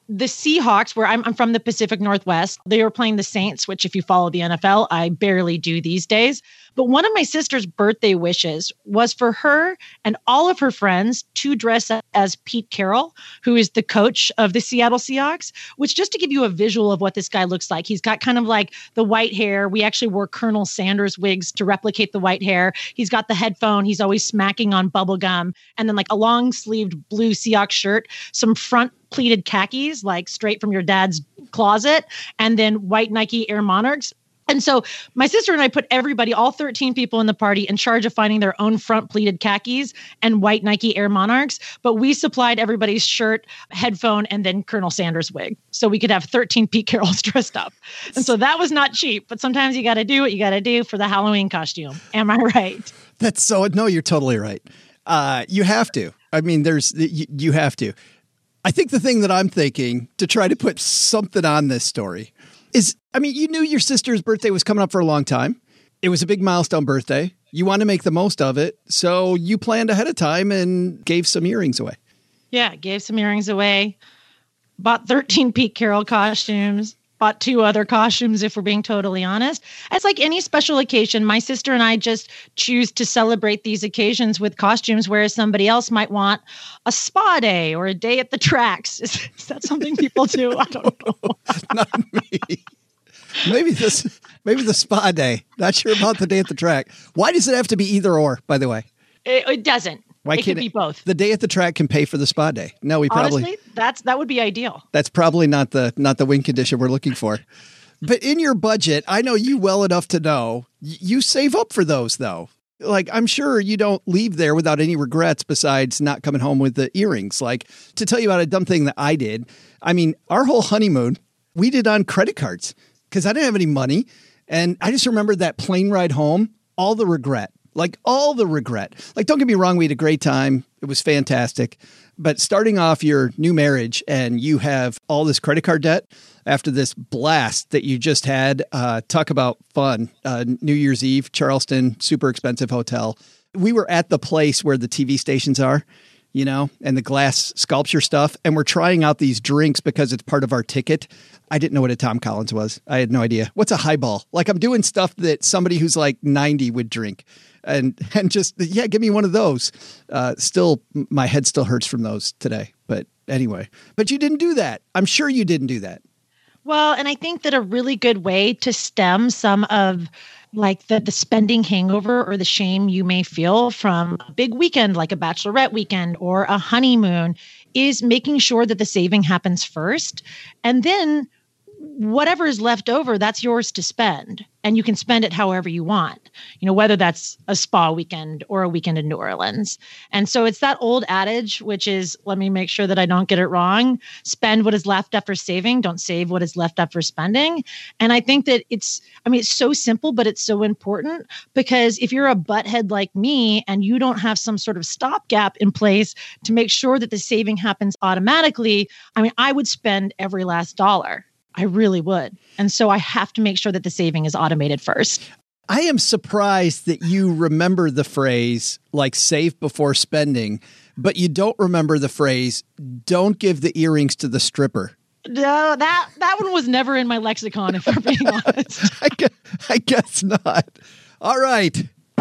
the Seahawks, where I'm, I'm from the Pacific Northwest, they were playing the Saints, which if you follow the N F L, I barely do these days. But one of my sister's birthday wishes was for her and all of her friends to dress up as Pete Carroll, who is the coach of the Seattle Seahawks, which just to give you a visual of what this guy looks like, he's got kind of like the white hair. We actually wore Colonel Sanders wigs to replicate the white hair. He's got the headphone. He's always smacking on bubble gum, and then like a long sleeved blue Seahawks shirt, some front pleated khakis, like straight from your dad's closet, and then white Nike Air Monarchs. And so my sister and I put everybody, all thirteen people in the party, in charge of finding their own front pleated khakis and white Nike Air Monarchs. But we supplied everybody's shirt, headphone, and then Colonel Sanders wig. So we could have thirteen Pete Carrolls dressed up. And so that was not cheap, but sometimes you got to do what you got to do for the Halloween costume. Am I right? That's so, no, you're totally right. Uh, you have to. I mean, there's, you, you have to. I think the thing that I'm thinking to try to put something on this story is, I mean, you knew your sister's birthday was coming up for a long time. It was a big milestone birthday. You want to make the most of it. So you planned ahead of time and gave some earrings away. Yeah, gave some earrings away. Bought thirteen Pete Carroll costumes. Bought two other costumes, if we're being totally honest. It's like any special occasion. My sister and I just choose to celebrate these occasions with costumes, whereas somebody else might want a spa day or a day at the tracks. Is, is that something people do? I don't know. Not me. Maybe this, maybe the spa day. Not sure about the day at the track. Why does it have to be either or, by the way? It, it doesn't. Why it can't could be both. The day at the track can pay for the spa day. No, we probably honestly that's that would be ideal. That's probably not the not the win condition we're looking for. But in your budget, I know you well enough to know you save up for those though. Like I'm sure you don't leave there without any regrets besides not coming home with the earrings. Like to tell you about a dumb thing that I did. I mean, our whole honeymoon we did on credit cards because I didn't have any money, and I just remember that plane ride home, all the regret. Like all the regret. Like, don't get me wrong, we had a great time. It was fantastic. But starting off your new marriage and you have all this credit card debt after this blast that you just had, uh, talk about fun. Uh, New Year's Eve, Charleston, super expensive hotel. We were at the place where the T V stations are, you know, and the glass sculpture stuff. And we're trying out these drinks because it's part of our ticket. I didn't know what a Tom Collins was. I had no idea. What's a highball? Like I'm doing stuff that somebody who's like ninety would drink. And and just, yeah, give me one of those. Uh, still, my head still hurts from those today. But anyway, but you didn't do that. I'm sure you didn't do that. Well, and I think that a really good way to stem some of like the, the spending hangover or the shame you may feel from a big weekend, like a bachelorette weekend or a honeymoon, is making sure that the saving happens first. And then whatever is left over, that's yours to spend. And you can spend it however you want, you know, whether that's a spa weekend or a weekend in New Orleans. And so it's that old adage, which is, let me make sure that I don't get it wrong. Spend what is left after saving. Don't save what is left after spending. And I think that it's, I mean, it's so simple, but it's so important because if you're a butthead like me and you don't have some sort of stopgap in place to make sure that the saving happens automatically, I mean, I would spend every last dollar. I really would. And so I have to make sure that the saving is automated first. I am surprised that you remember the phrase like save before spending, but you don't remember the phrase don't give the earrings to the stripper. No, that, that one was never in my lexicon, if we're being honest. I, guess, I guess not. All right.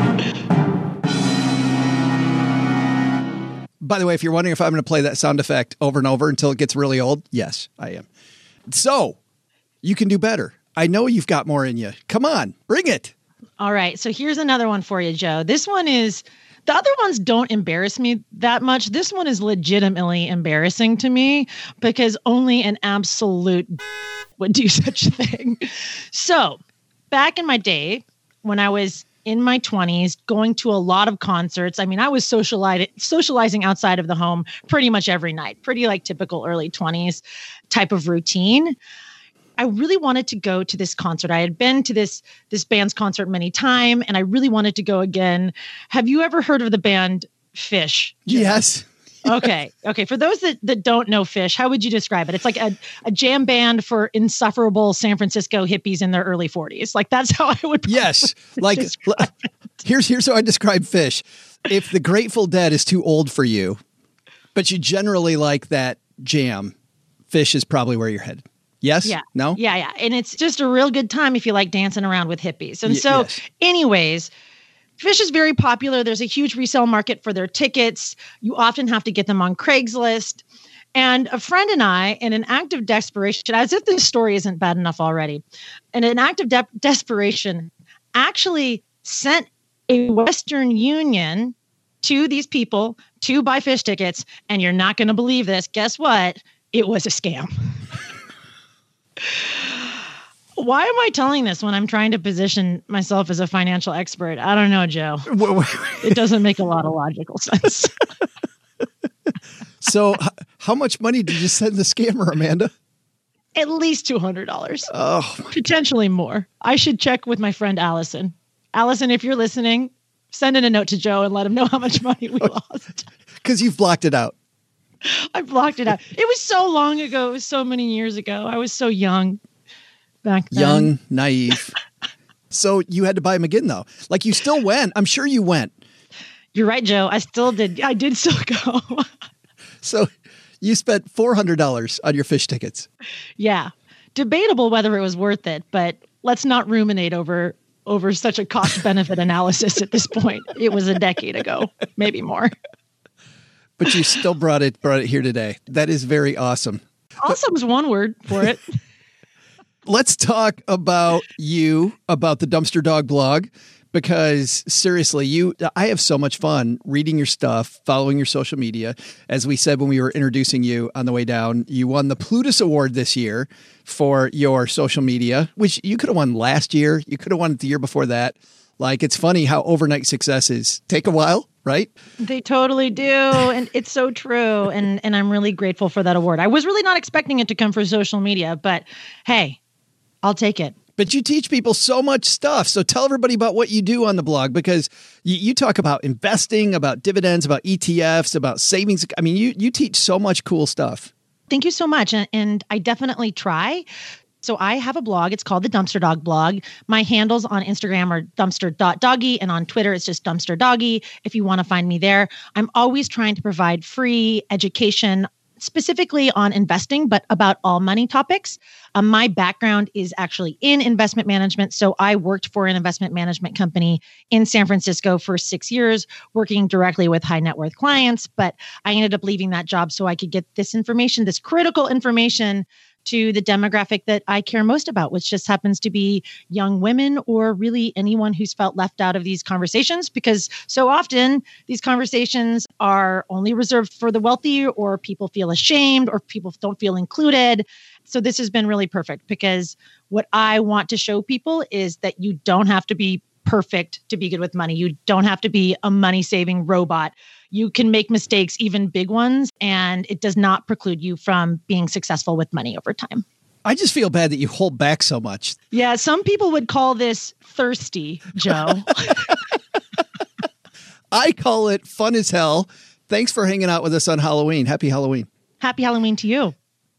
By the way, if you're wondering if I'm going to play that sound effect over and over until it gets really old, yes, I am. So you can do better. I know you've got more in you. Come on, bring it. All right. So here's another one for you, Joe. This one is, the other ones don't embarrass me that much. This one is legitimately embarrassing to me because only an absolute would do such a thing. So back in my day, when I was in my twenties, going to a lot of concerts. I mean, I was socializing, socializing outside of the home pretty much every night, pretty like typical early twenties type of routine. I really wanted to go to this concert. I had been to this, this band's concert many times, and I really wanted to go again. Have you ever heard of the band Fish? Jim? Yes. Okay. Okay. For those that, that don't know Fish, how would you describe it? It's like a, a jam band for insufferable San Francisco hippies in their early forties. Like that's how I would. Yes. Like here's, here's how I describe Fish. If the Grateful Dead is too old for you, but you generally like that jam, Phish is probably where you're headed. Yes? Yeah. No? Yeah, yeah. And it's just a real good time if you like dancing around with hippies. And Y- so, yes. anyways, Phish is very popular. There's a huge resale market for their tickets. You often have to get them on Craigslist. And a friend and I, in an act of desperation, as if this story isn't bad enough already, in an act of de- desperation, actually sent a Western Union to these people to buy Phish tickets. And you're not going to believe this. Guess what? It was a scam. Why am I telling this when I'm trying to position myself as a financial expert? I don't know, Joe. It doesn't make a lot of logical sense. So h- how much money did you send the scammer, Amanda? At least two hundred dollars. Oh, Potentially more. I should check with my friend Allison. Allison, if you're listening, send in a note to Joe and let him know how much money we lost. because you've blocked it out. I blocked it out. It was so long ago. It was so many years ago. I was so young back then. Young, naive. So you had to buy them again, though. Like you still went. I'm sure you went. You're right, Joe. I still did. I did still go. So you spent four hundred dollars on your Phish tickets. Yeah. Debatable whether it was worth it, but let's not ruminate over over such a cost benefit analysis at this point. It was a decade ago, maybe more. But you still brought it brought it here today. That is very awesome. Awesome is one word for it. Let's talk about you, about the Dumpster Dog blog, because seriously, you, I have so much fun reading your stuff, following your social media. As we said when we were introducing you on the way down, you won the Plutus Award this year for your social media, which you could have won last year. You could have won it the year before that. Like, it's funny how overnight successes take a while, right? They totally do. And it's so true. And and I'm really grateful for that award. I was really not expecting it to come from social media, but hey, I'll take it. But you teach people so much stuff. So tell everybody about what you do on the blog, because you, you talk about investing, about dividends, about E T Fs, about savings. I mean, you you teach so much cool stuff. Thank you so much. And, and I definitely try. So I have a blog. It's called the Dumpster Dog blog. My handles on Instagram are dumpster dot doggy, and on Twitter, it's just dumpster doggy. If you want to find me there, I'm always trying to provide free education, specifically on investing, but about all money topics. Um, my background is actually in investment management. So I worked for an investment management company in San Francisco for six years, working directly with high net worth clients. But I ended up leaving that job so I could get this information, this critical information, to the demographic that I care most about, which just happens to be young women, or really anyone who's felt left out of these conversations, because so often these conversations are only reserved for the wealthy, or people feel ashamed, or people don't feel included. So this has been really perfect, because what I want to show people is that you don't have to be perfect to be good with money. You don't have to be a money saving robot. You can make mistakes, even big ones, and it does not preclude you from being successful with money over time. I just feel bad that you hold back so much. Yeah, some people would call this thirsty, Joe. I call it fun as hell. Thanks for hanging out with us on Halloween. Happy Halloween. Happy Halloween to you.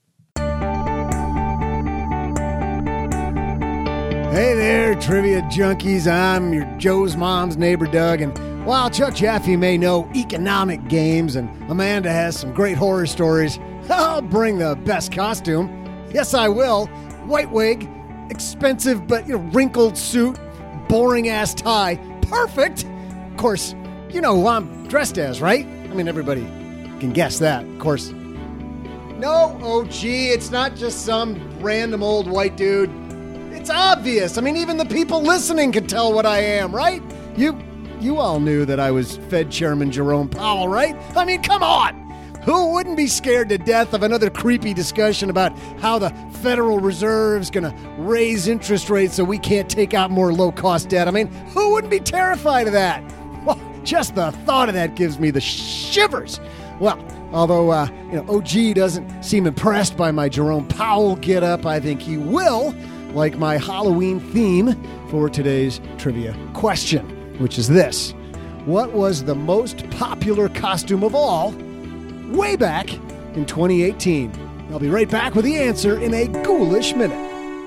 Hey there, trivia junkies. I'm your Joe's mom's neighbor, Doug. And while Chuck Jaffe may know economic games and Amanda has some great horror stories, I'll bring the best costume. Yes, I will. White wig, expensive but you know, wrinkled suit, boring-ass tie. Perfect. Of course, you know who I'm dressed as, right? I mean, everybody can guess that, of course. No, oh gee, it's not just some random old white dude. It's obvious. I mean, even the people listening can tell what I am, right? You you all knew that I was Fed Chairman Jerome Powell, right? I mean, come on. Who wouldn't be scared to death of another creepy discussion about how the Federal Reserve's going to raise interest rates so we can't take out more low-cost debt? I mean, who wouldn't be terrified of that? Well, just the thought of that gives me the shivers. Well, although, uh, you know, O G doesn't seem impressed by my Jerome Powell get-up, I think he will like my Halloween theme for today's trivia question, which is this. What was the most popular costume of all way back in twenty eighteen? I'll be right back with the answer in a ghoulish minute.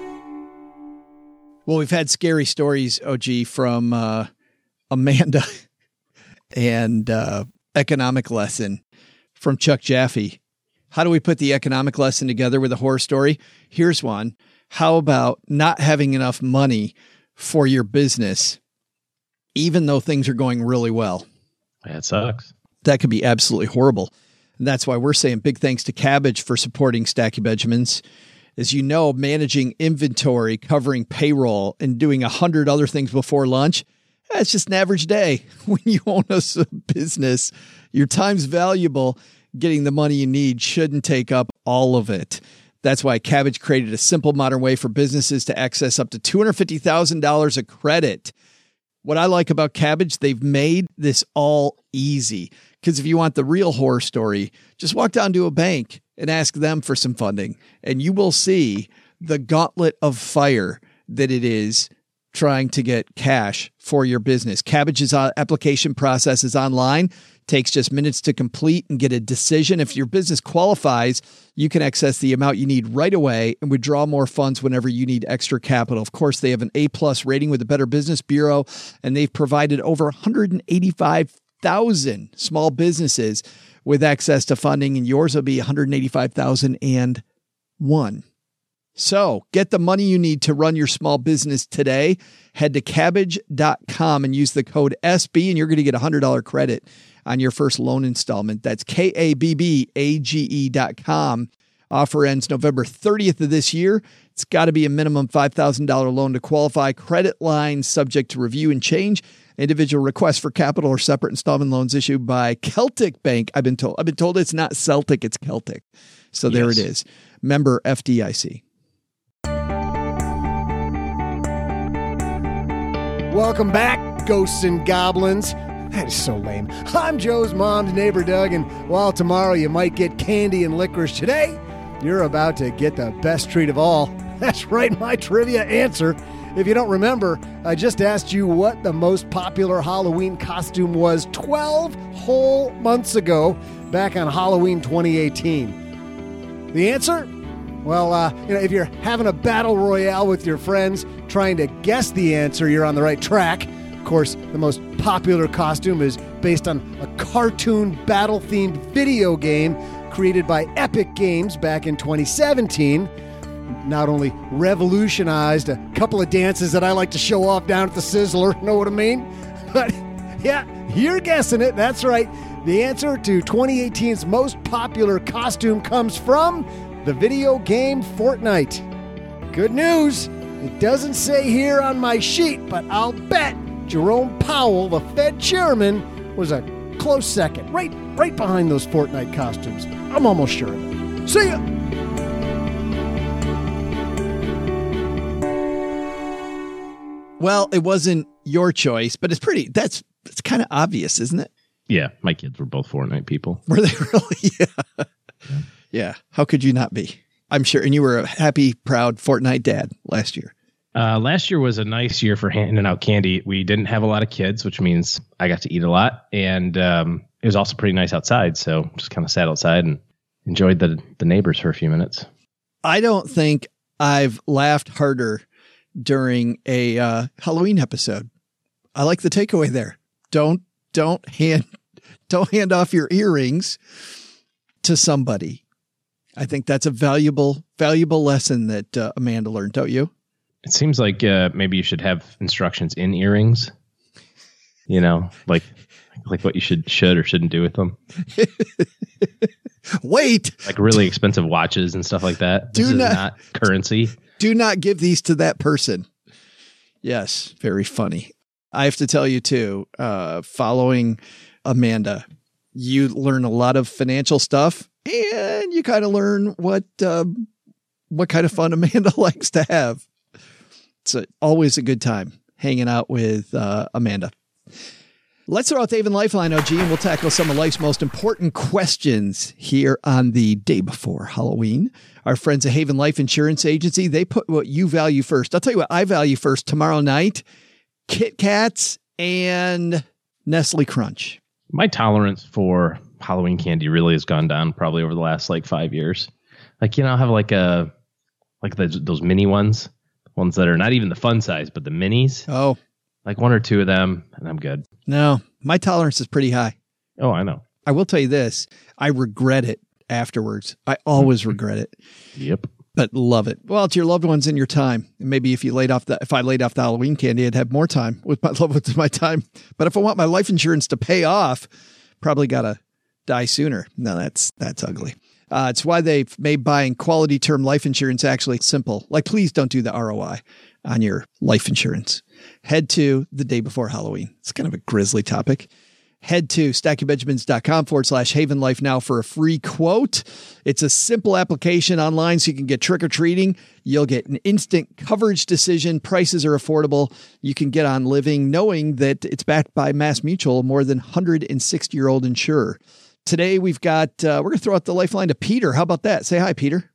Well, we've had scary stories, O G, from uh, Amanda and uh, economic lesson from Chuck Jaffe. How do we put the economic lesson together with a horror story? Here's one. How about not having enough money for your business, even though things are going really well? That sucks. That could be absolutely horrible. And that's why we're saying big thanks to Kabbage for supporting Stacky Benjamins. As you know, managing inventory, covering payroll, and doing a hundred other things before lunch, that's just an average day. When you own a business, your time's valuable. Getting the money you need shouldn't take up all of it. That's why Kabbage created a simple, modern way for businesses to access up to two hundred fifty thousand dollars of credit. What I like about Kabbage, they've made this all easy. Because if you want the real horror story, just walk down to a bank and ask them for some funding, and you will see the gauntlet of fire that it is trying to get cash for your business. Kabbage's application process is online. Takes just minutes to complete and get a decision. If your business qualifies, you can access the amount you need right away and withdraw more funds whenever you need extra capital. Of course, they have an A-plus rating with the Better Business Bureau, and they've provided over one hundred eighty-five thousand small businesses with access to funding, and yours will be one hundred eighty-five thousand one. So get the money you need to run your small business today. Head to Kabbage dot com and use the code S B, and you're going to get a one hundred dollars credit on your first loan installment. That's K A B B A G E dot com. Offer ends November thirtieth of this year. It's got to be a minimum five thousand dollars loan to qualify. Credit line subject to review and change. Individual requests for capital or separate installment loans issued by Celtic Bank. I've been told. I've been told it's not Celtic, it's Celtic. So there Yes. it is. Member F D I C. Welcome back, ghosts and goblins. That is so lame. I'm Joe's mom's neighbor, Doug, and while tomorrow you might get candy and licorice, today you're about to get the best treat of all. That's right, my trivia answer. If you don't remember, I just asked you what the most popular Halloween costume was twelve whole months ago, back on Halloween twenty eighteen. The answer? Well, uh, you know, if you're having a battle royale with your friends trying to guess the answer, you're on the right track. Of course, the most popular costume is based on a cartoon battle-themed video game created by Epic Games back in twenty seventeen. Not only revolutionized a couple of dances that I like to show off down at the Sizzler, know what I mean? But yeah, you're guessing it. That's right. The answer to twenty eighteen's most popular costume comes from the video game Fortnite. Good news. It doesn't say here on my sheet, but I'll bet Jerome Powell, the Fed chairman, was a close second, right, right behind those Fortnite costumes. I'm almost sure of it. See ya. Well, it wasn't your choice, but it's pretty, that's, it's kind of obvious, isn't it? Yeah, my kids were both Fortnite people. Were they really? Yeah. yeah. Yeah. How could you not be? I'm sure. And you were a happy, proud Fortnite dad last year. Uh, last year was a nice year for handing out candy. We didn't have a lot of kids, which means I got to eat a lot. And um, it was also pretty nice outside. So just kind of sat outside and enjoyed the, the neighbors for a few minutes. I don't think I've laughed harder during a uh, Halloween episode. I like the takeaway there. Don't, don't hand, don't hand off your earrings to somebody. I think that's a valuable, valuable lesson that uh, Amanda learned, don't you? It seems like uh, maybe you should have instructions in earrings, you know, like like what you should should or shouldn't do with them. Wait, like really expensive watches and stuff like that. Do this not, is not currency. Do not give these to that person. Yes, very funny. I have to tell you too, uh, following Amanda, you learn a lot of financial stuff, and you kind of learn what uh, what kind of fun Amanda likes to have. It's a, always a good time hanging out with uh, Amanda. Let's throw out the Haven Lifeline, O G, and we'll tackle some of life's most important questions here on the day before Halloween. Our friends at Haven Life Insurance Agency, they put what you value first. I'll tell you what I value first tomorrow night: Kit Kats and Nestle Crunch. My tolerance for Halloween candy really has gone down probably over the last like five years. Like, you know, I have like a, like the, those mini ones, ones that are not even the fun size, but the minis. Oh, like one or two of them and I'm good. No, my tolerance is pretty high. Oh, I know. I will tell you this. I regret it afterwards. I always regret it. Yep. But love it. Well, it's your loved ones and your time. And maybe if you laid off the, if I laid off the Halloween candy, I'd have more time with my loved ones and my time. But if I want my life insurance to pay off, probably got to die sooner. No, that's, that's ugly. Uh, it's why they've made buying quality term life insurance actually simple. Like, please don't do the R O I on your life insurance. Head to the day before Halloween. It's kind of a grisly topic. Head to stackingbenjamins.com forward slash Haven Life now for a free quote. It's a simple application online so you can get trick-or-treating. You'll get an instant coverage decision. Prices are affordable. You can get on living knowing that it's backed by MassMutual, more than one hundred sixty-year-old insurer. Today, we've got, uh, we're going to throw out the lifeline to Peter. How about that? Say hi, Peter.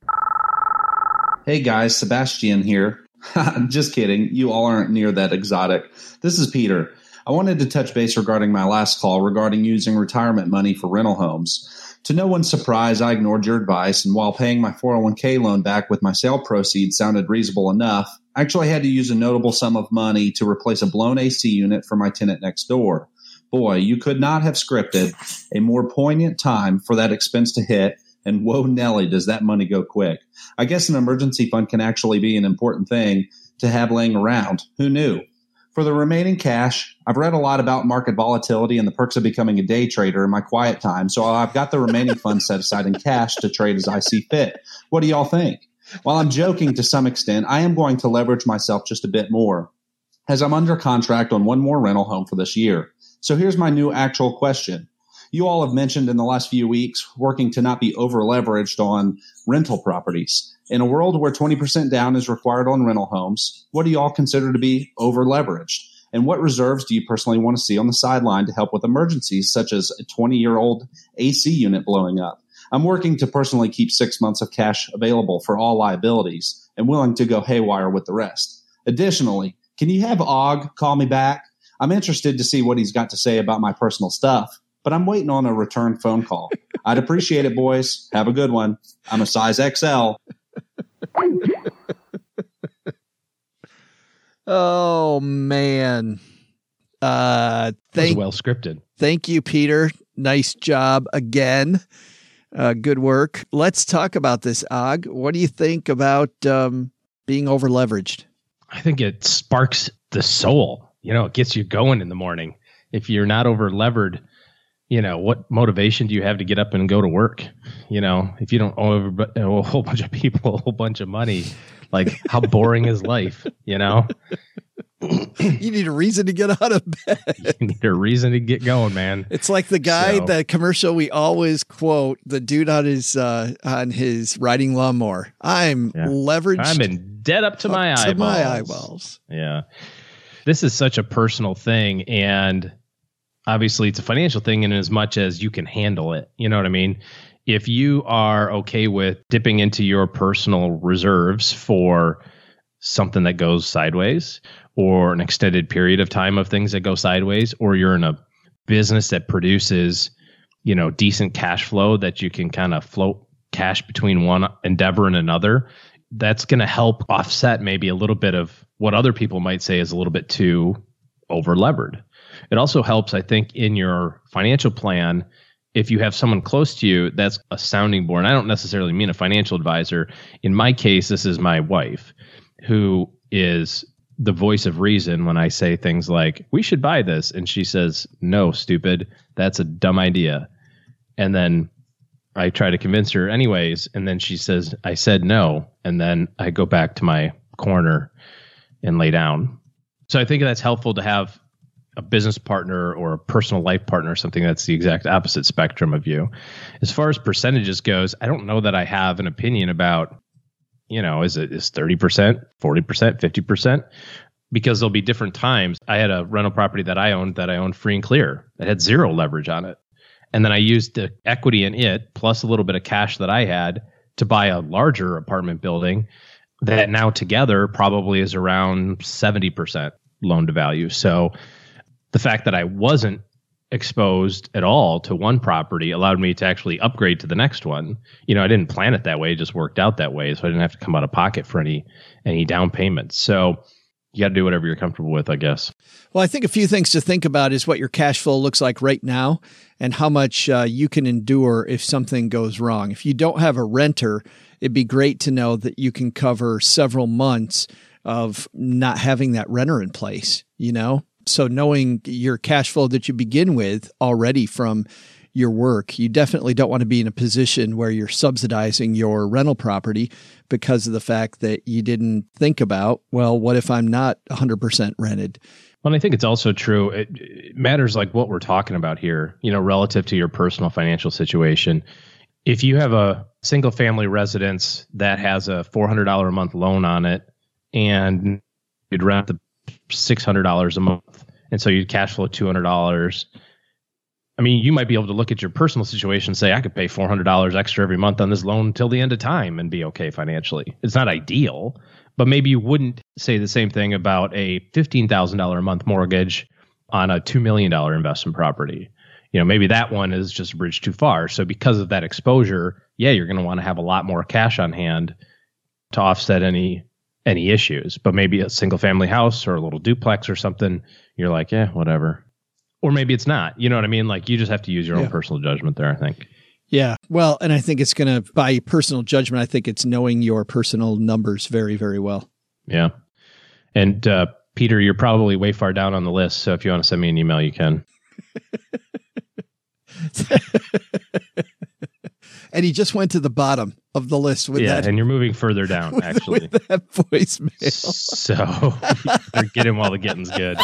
Hey, guys. Sebastian here. Just kidding. You all aren't near that exotic. This is Peter. I wanted to touch base regarding my last call regarding using retirement money for rental homes. To no one's surprise, I ignored your advice, and while paying my four oh one k loan back with my sale proceeds sounded reasonable enough, I actually had to use a notable sum of money to replace a blown A C unit for my tenant next door. Boy, you could not have scripted a more poignant time for that expense to hit, and whoa, Nelly, does that money go quick. I guess an emergency fund can actually be an important thing to have laying around. Who knew? For the remaining cash, I've read a lot about market volatility and the perks of becoming a day trader in my quiet time, so I've got the remaining funds set aside in cash to trade as I see fit. What do y'all think? While I'm joking to some extent, I am going to leverage myself just a bit more, as I'm under contract on one more rental home for this year. So here's my new actual question. You all have mentioned in the last few weeks working to not be over-leveraged on rental properties. In a world where twenty percent down is required on rental homes, what do you all consider to be over-leveraged? And what reserves do you personally want to see on the sideline to help with emergencies such as a twenty-year-old A C unit blowing up? I'm working to personally keep six months of cash available for all liabilities and willing to go haywire with the rest. Additionally, can you have Og call me back? I'm interested to see what he's got to say about my personal stuff, but I'm waiting on a return phone call. I'd appreciate it, boys. Have a good one. I'm a size X L. Oh, man. Uh, thank, well scripted. Thank you, Peter. Nice job again. Uh, good work. Let's talk about this, Og. What do you think about um, being over leveraged? I think it sparks the soul. You know, it gets you going in the morning. If you're not over levered, you know, what motivation do you have to get up and go to work? You know, if you don't owe a whole bunch of people a whole bunch of money, like how boring is life, you know? You need a reason to get out of bed. You need a reason to get going, man. It's like the guy, so, the commercial we always quote, the dude on his uh, on his riding lawnmower. I'm yeah. leveraged. I'm in debt up to my up eyeballs. To my eyeballs. Yeah. This is such a personal thing, and obviously it's a financial thing in as much as you can handle it. You know what I mean? If you are okay with dipping into your personal reserves for something that goes sideways, or an extended period of time of things that go sideways, or you're in a business that produces, you know, decent cash flow that you can kind of float cash between one endeavor and another, that's going to help offset maybe a little bit of what other people might say is a little bit too over levered. It also helps, I think, in your financial plan, if you have someone close to you that's a sounding board. And I don't necessarily mean a financial advisor. In my case, this is my wife, who is the voice of reason when I say things like, we should buy this. And she says, no, stupid, that's a dumb idea. And then I try to convince her anyways. And then she says, I said no. And then I go back to my corner and lay down. So I think that's helpful to have a business partner or a personal life partner, something that's the exact opposite spectrum of you. As far as percentages goes, I don't know that I have an opinion about, you know, is it is thirty percent, forty percent, fifty percent? Because there'll be different times. I had a rental property that I owned that I owned free and clear that had zero leverage on it. And then I used the equity in it plus a little bit of cash that I had to buy a larger apartment building that now together probably is around seventy percent loan to value. So the fact that I wasn't exposed at all to one property allowed me to actually upgrade to the next one. You know, I didn't plan it that way. It just worked out that way. So I didn't have to come out of pocket for any, any down payments. So you got to do whatever you're comfortable with, I guess. Well, I think a few things to think about is what your cash flow looks like right now and how much uh, you can endure if something goes wrong. If you don't have a renter, it'd be great to know that you can cover several months of not having that renter in place, you know? So knowing your cash flow that you begin with already from your work, you definitely don't want to be in a position where you're subsidizing your rental property because of the fact that you didn't think about, well, what if I'm not one hundred percent rented? Well, I think it's also true. It, it matters like what we're talking about here, you know, relative to your personal financial situation. If you have a single family residence that has a four hundred dollars a month loan on it and you'd rent the six hundred dollars a month, and so you'd cash flow two hundred dollars. I mean, you might be able to look at your personal situation and say, I could pay four hundred dollars extra every month on this loan until the end of time and be okay financially. It's not ideal, but maybe you wouldn't say the same thing about a fifteen thousand dollars a month mortgage on a two million dollars investment property. You know, maybe that one is just a bridge too far. So because of that exposure, yeah, you're going to want to have a lot more cash on hand to offset any any issues. But maybe a single family house or a little duplex or something, you're like, yeah, whatever. Or maybe it's not. You know what I mean? Like, you just have to use your yeah. own personal judgment there, I think. Yeah. Well, and I think it's going to, by personal judgment, I think it's knowing your personal numbers very, very well. Yeah. And uh, Peter, you're probably way far down on the list. So if you want to send me an email, you can. And he just went to the bottom of the list with yeah, that. And you're moving further down, with, actually. With that voicemail. So get him while the getting's good.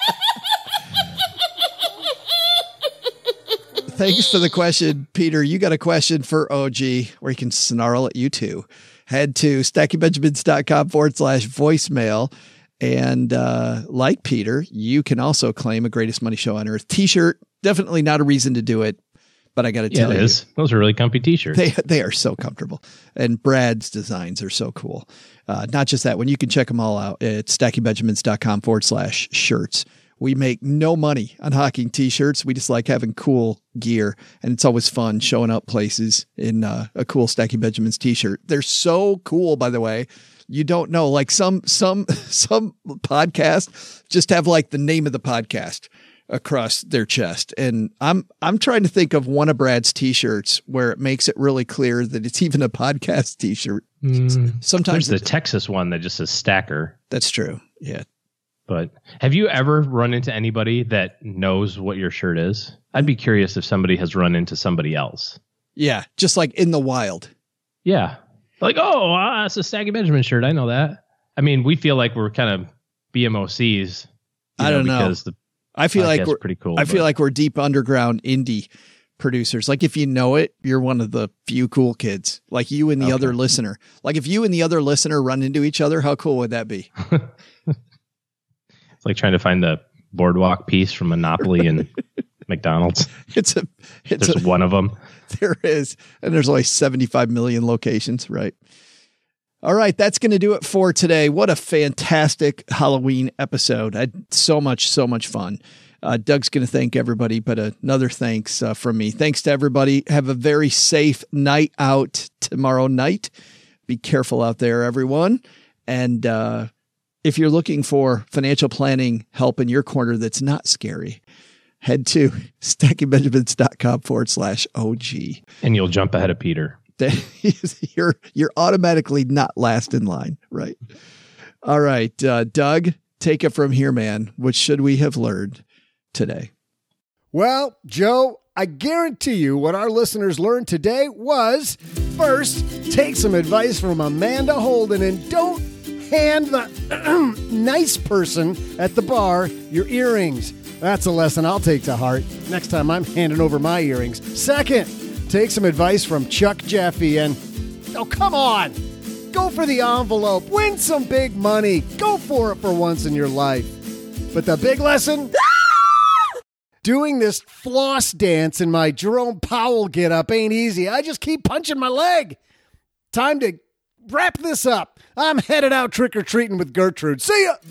Thanks for the question, Peter. You got a question for O G where he can snarl at you too. Head to stackingbenjamins.com forward slash voicemail. And uh, like Peter, you can also claim a Greatest Money Show on Earth t-shirt. Definitely not a reason to do it, but I got to yeah, tell it you. Is. Those are really comfy t-shirts. They, they are so comfortable. And Brad's designs are so cool. Uh, not just that, when you can check them all out at stackingbenjamins.com forward slash shirts. We make no money on hawking t-shirts. We just like having cool gear, and it's always fun showing up places in uh, a cool Stacking Benjamins t-shirt. They're so cool, by the way. You don't know, like some some some podcasts just have like the name of the podcast across their chest, and I'm I'm trying to think of one of Brad's t-shirts where it makes it really clear that it's even a podcast t-shirt. Mm, Sometimes there's the Texas one that just says Stacker. That's true. Yeah. But have you ever run into anybody that knows what your shirt is? I'd be curious if somebody has run into somebody else. Yeah, just like in the wild. Yeah. Like, oh, uh, it's a Stacking Benjamin shirt. I know that. I mean, we feel like we're kind of B M O Cs. I don't know. Because the I feel like we're pretty cool. I but. feel like we're deep underground indie producers. Like, if you know it, you're one of the few cool kids. Like you and the okay. other listener. Like if you and the other listener run into each other, how cool would that be? Like trying to find the boardwalk piece from Monopoly and McDonald's. It's a, it's There's a, one of them. There is. And there's only seventy-five million locations, right? All right. That's going to do it for today. What a fantastic Halloween episode. I had so much, so much fun. Uh, Doug's going to thank everybody, but another thanks uh, from me. Thanks to everybody. Have a very safe night out tomorrow night. Be careful out there, everyone. And, uh, if you're looking for financial planning help in your corner that's not scary, head to stackingbenjamins.com forward slash OG. And you'll jump ahead of Peter. you're, you're automatically not last in line, right? All right, uh, Doug, take it from here, man. What should we have learned today? Well, Joe, I guarantee you what our listeners learned today was, first, take some advice from Amanda Holden and don't hand the nice person at the bar your earrings. That's a lesson I'll take to heart next time I'm handing over my earrings. Second, take some advice from Chuck Jeffy and, oh, come on, go for the envelope, win some big money, go for it for once in your life. But the big lesson? Doing this floss dance in my Jerome Powell getup ain't easy. I just keep punching my leg. Time to wrap this up. I'm headed out trick-or-treating with Gertrude. See ya!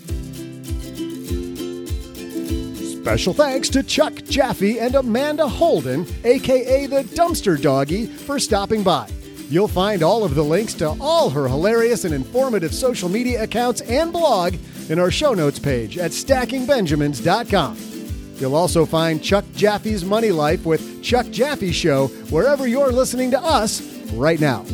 Special thanks to Chuck Jaffe and Amanda Holden, a k a the Dumpster Doggy, for stopping by. You'll find all of the links to all her hilarious and informative social media accounts and blog in our show notes page at stacking benjamins dot com. You'll also find Chuck Jaffe's Money Life with Chuck Jaffe Show wherever you're listening to us right now.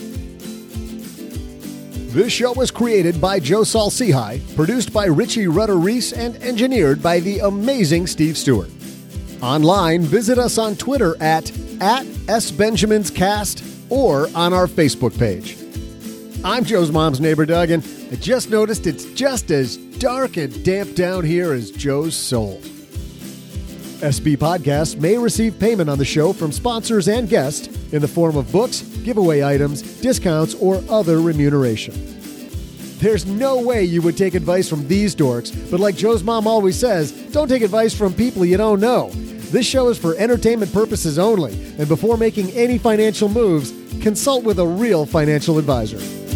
This show was created by Joe Saul-Sehy, produced by Richie Rutter-Reese, and engineered by the amazing Steve Stewart. Online, visit us on Twitter at, at SBenjaminsCast or on our Facebook page. I'm Joe's mom's neighbor, Doug, and I just noticed it's just as dark and damp down here as Joe's soul. S B Podcasts may receive payment on the show from sponsors and guests in the form of books, giveaway items, discounts, or other remuneration. There's no way you would take advice from these dorks, but like Joe's mom always says, don't take advice from people you don't know. This show is for entertainment purposes only, and before making any financial moves, consult with a real financial advisor.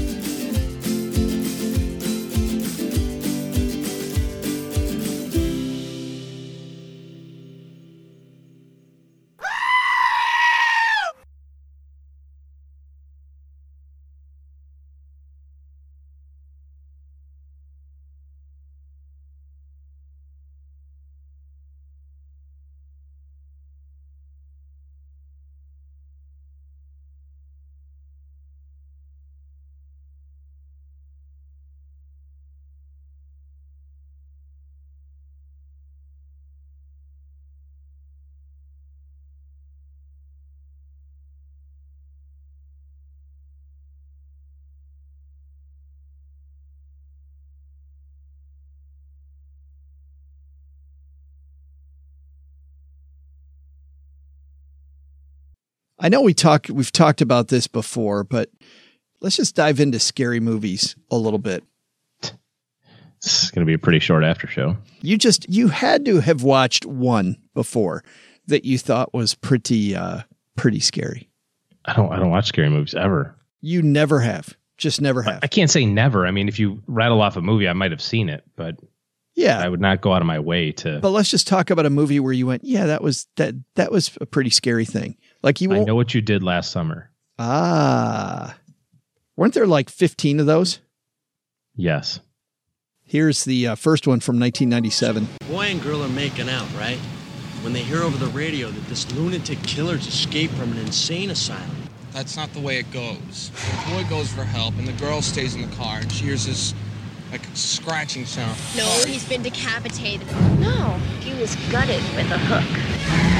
I know we talk, we've talked about this before, but let's just dive into scary movies a little bit. This is going to be a pretty short after show. You just, you had to have watched one before that you thought was pretty, uh, pretty scary. I don't, I don't watch scary movies ever. You never have. Just never have. I can't say never. I mean, if you rattle off a movie, I might have seen it, but yeah, I would not go out of my way to. But let's just talk about a movie where you went, yeah, that was that that was a pretty scary thing. Like you, I know what you did last summer. Ah, weren't there like fifteen of those? Yes. Here's the uh, first one from nineteen ninety-seven. Boy and girl are making out, right? When they hear over the radio that this lunatic killer's escaped from an insane asylum. That's not the way it goes. The boy goes for help, and the girl stays in the car, and she hears this, like, scratching sound. No, he's been decapitated. No, he was gutted with a hook.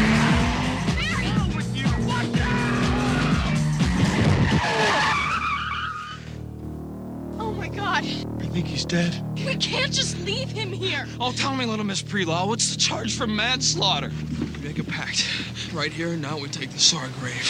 Oh, my God. I think he's dead. We can't just leave him here. Oh, tell me, little Miss Prelaw, what's the charge for manslaughter? We make a pact. Right here and now we take this to our grave.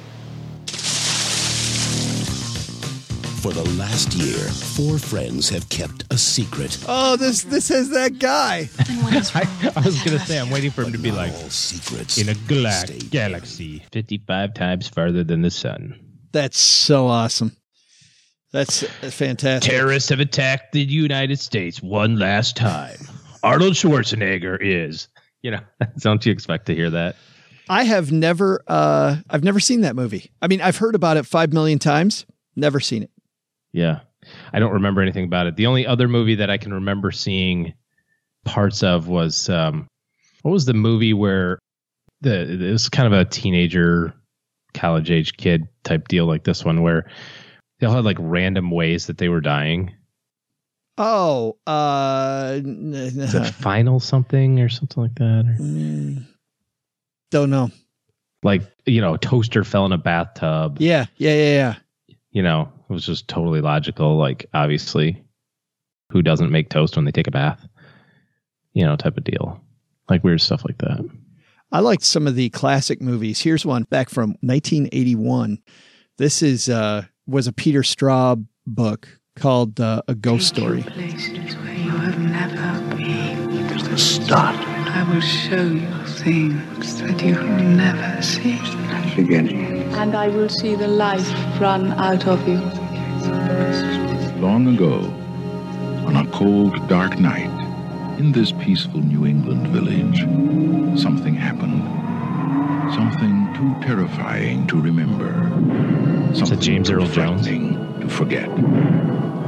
For the last year, four friends have kept a secret. Oh, this this is that guy. I, I was going to say, I'm waiting for him to be like, secrets in a gla- galaxy fifty-five times farther than the sun. That's so awesome. That's fantastic. Terrorists have attacked the United States one last time. Arnold Schwarzenegger is, you know, don't you expect to hear that? I have never, uh, I've never seen that movie. I mean, I've heard about it five million times. Never seen it. Yeah. I don't remember anything about it. The only other movie that I can remember seeing parts of was, um, what was the movie where the, it was kind of a teenager, college age kid type deal like this one, where they all had like random ways that they were dying. Oh, uh, is it Final something or something like that? Or? Mm, don't know. Like, you know, a toaster fell in a bathtub. Yeah, yeah, yeah, yeah. You know, it was just totally logical. Like, obviously, who doesn't make toast when they take a bath? You know, type of deal. Like weird stuff like that. I liked some of the classic movies. Here's one back from nineteen eighty-one. This is uh, was a Peter Straub book called uh, A Ghost Story. Places where you have never been. There's the start. I will show you things that you have never seen. Beginning. And I will see the life run out of you. Long ago, on a cold, dark night, in this peaceful New England village, something happened. Something too terrifying to remember. Something James Earl Jones to forget.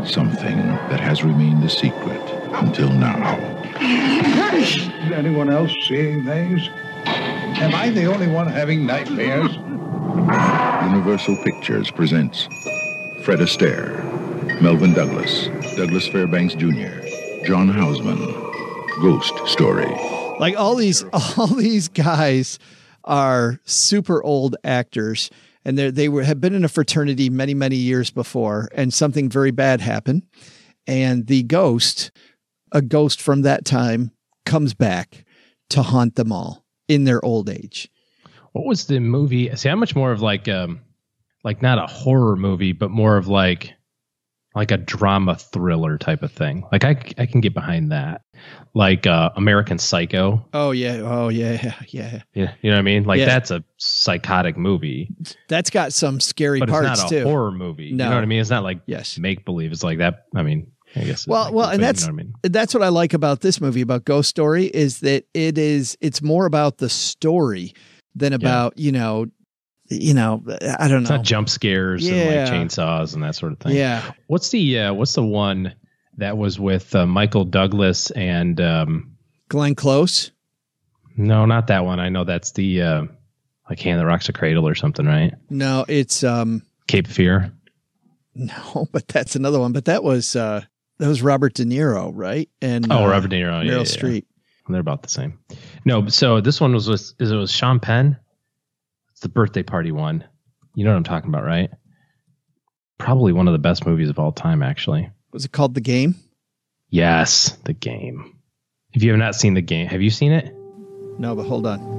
something that has remained a secret until now. Is anyone else seeing things? Am I the only one having nightmares? Universal Pictures presents Fred Astaire, Melvin Douglas, Douglas Fairbanks Junior, John Houseman, Ghost Story. Like all these, all these guys are super old actors, and they they were have been in a fraternity many many years before, and something very bad happened, and the ghost, a ghost from that time, comes back to haunt them all in their old age. What was the movie? See, I'm much more of like um like not a horror movie, but more of like like a drama thriller type of thing. Like I I can get behind that. Like uh, American Psycho. Oh yeah, oh yeah, yeah. Yeah, you know what I mean? Like Yeah. that's a psychotic movie. That's got some scary But parts it's not a too. horror movie. No. You know what I mean? It's not like yes. make believe. It's like that. I mean, I guess. it's Well, like- well, and but that's you know what I mean? that's what I like about this movie, about Ghost Story, is that it is it's more about the story than about you know, you know, I don't It's know, not jump scares Yeah. and like chainsaws and that sort of thing. Yeah. What's the uh, what's the one that was with uh, Michael Douglas and um, Glenn Close? no, not that one. I know that's the uh, like Hand That Rocks a Cradle or something, right? No, it's um Cape Fear. no, but that's another one. But that was uh that was Robert De Niro, right? And Oh, uh, Robert De Niro. Yeah, Meryl yeah, Streep. yeah. They're about the same. No, so this one was with is it was Sean Penn? It's the birthday party one. You know what I'm talking about, right? Probably one of the best movies of all time, actually. Was it called The Game? Yes, The Game. If you have not seen The Game, have you seen it? No, but hold on.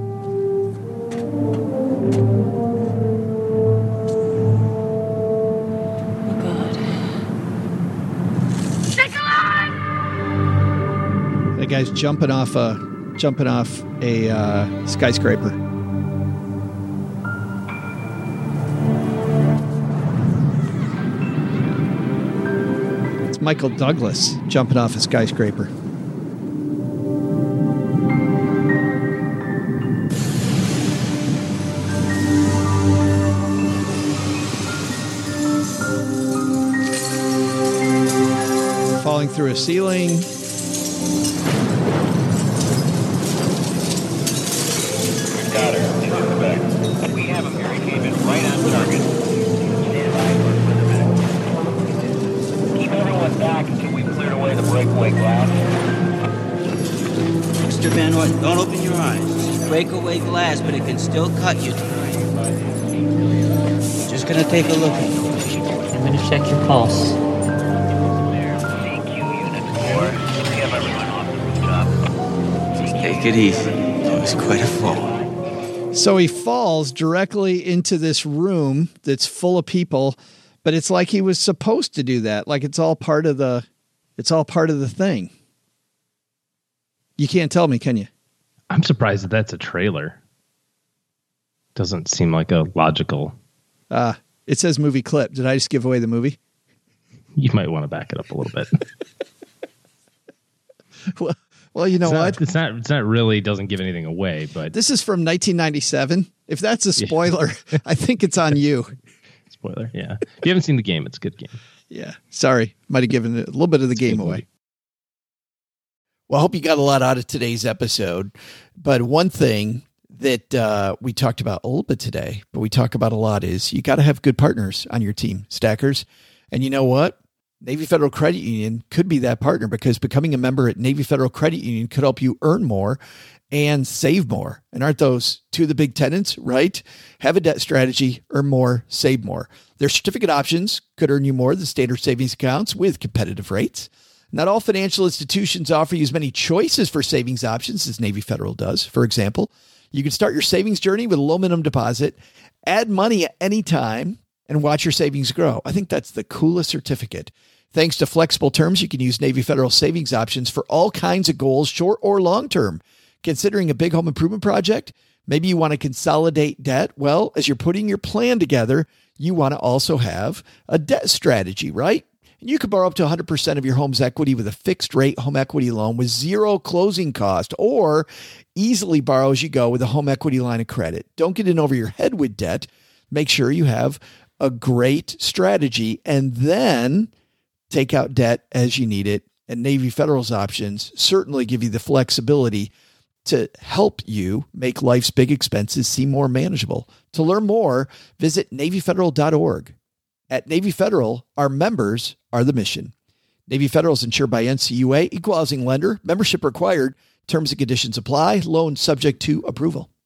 That guy's jumping off a jumping off a uh, skyscraper. It's Michael Douglas jumping off a skyscraper. Falling through a ceiling. Got her. Suspect. We have him here. He came in right on target. Stand by for a minute. Keep everyone back until we've cleared away the breakaway glass. Mister Van Horn, don't open your eyes. Breakaway glass, but it can still cut you. Just gonna take a look at you. I'm gonna check your pulse. Take it easy. It was quite a fall. So he falls directly into this room that's full of people, but it's like he was supposed to do that. Like it's all part of the, it's all part of the thing. You can't tell me, can you? I'm surprised that that's a trailer. Doesn't seem like a logical. Uh, it says movie clip. Did I just give away the movie? You might want to back it up a little bit. well, well, you know it's not, what? It's not. It's not really. Doesn't give anything away. But This is from nineteen ninety-seven. If that's a spoiler, I think it's on you. spoiler. Yeah. If you haven't seen The Game, it's a good game. Yeah. Sorry. Might have given a little bit of the game away. Well, I hope you got a lot out of today's episode. But one thing that uh, we talked about a little bit today, but we talk about a lot, is you got to have good partners on your team, stackers. And you know what? Navy Federal Credit Union could be that partner, because becoming a member at Navy Federal Credit Union could help you earn more and save more. And aren't those two of the big tenets, right? Have a debt strategy, earn more, save more. Their certificate options could earn you more than standard savings accounts with competitive rates. Not all financial institutions offer you as many choices for savings options as Navy Federal does. For example, you can start your savings journey with a low minimum deposit, add money at any time, and watch your savings grow. I think that's the coolest certificate. Thanks to flexible terms, you can use Navy Federal savings options for all kinds of goals, short or long term. Considering a big home improvement project, maybe you want to consolidate debt. Well, as you're putting your plan together, you want to also have a debt strategy, right? And you can borrow up to one hundred percent of your home's equity with a fixed rate home equity loan with zero closing cost, or easily borrow as you go with a home equity line of credit. Don't get in over your head with debt. Make sure you have a great strategy, and then take out debt as you need it, and Navy Federal's options certainly give you the flexibility to help you make life's big expenses seem more manageable. To learn more, visit Navy Federal dot org. At Navy Federal, our members are the mission. Navy Federal is insured by N C U A, equal housing lender, membership required, terms and conditions apply, loan subject to approval.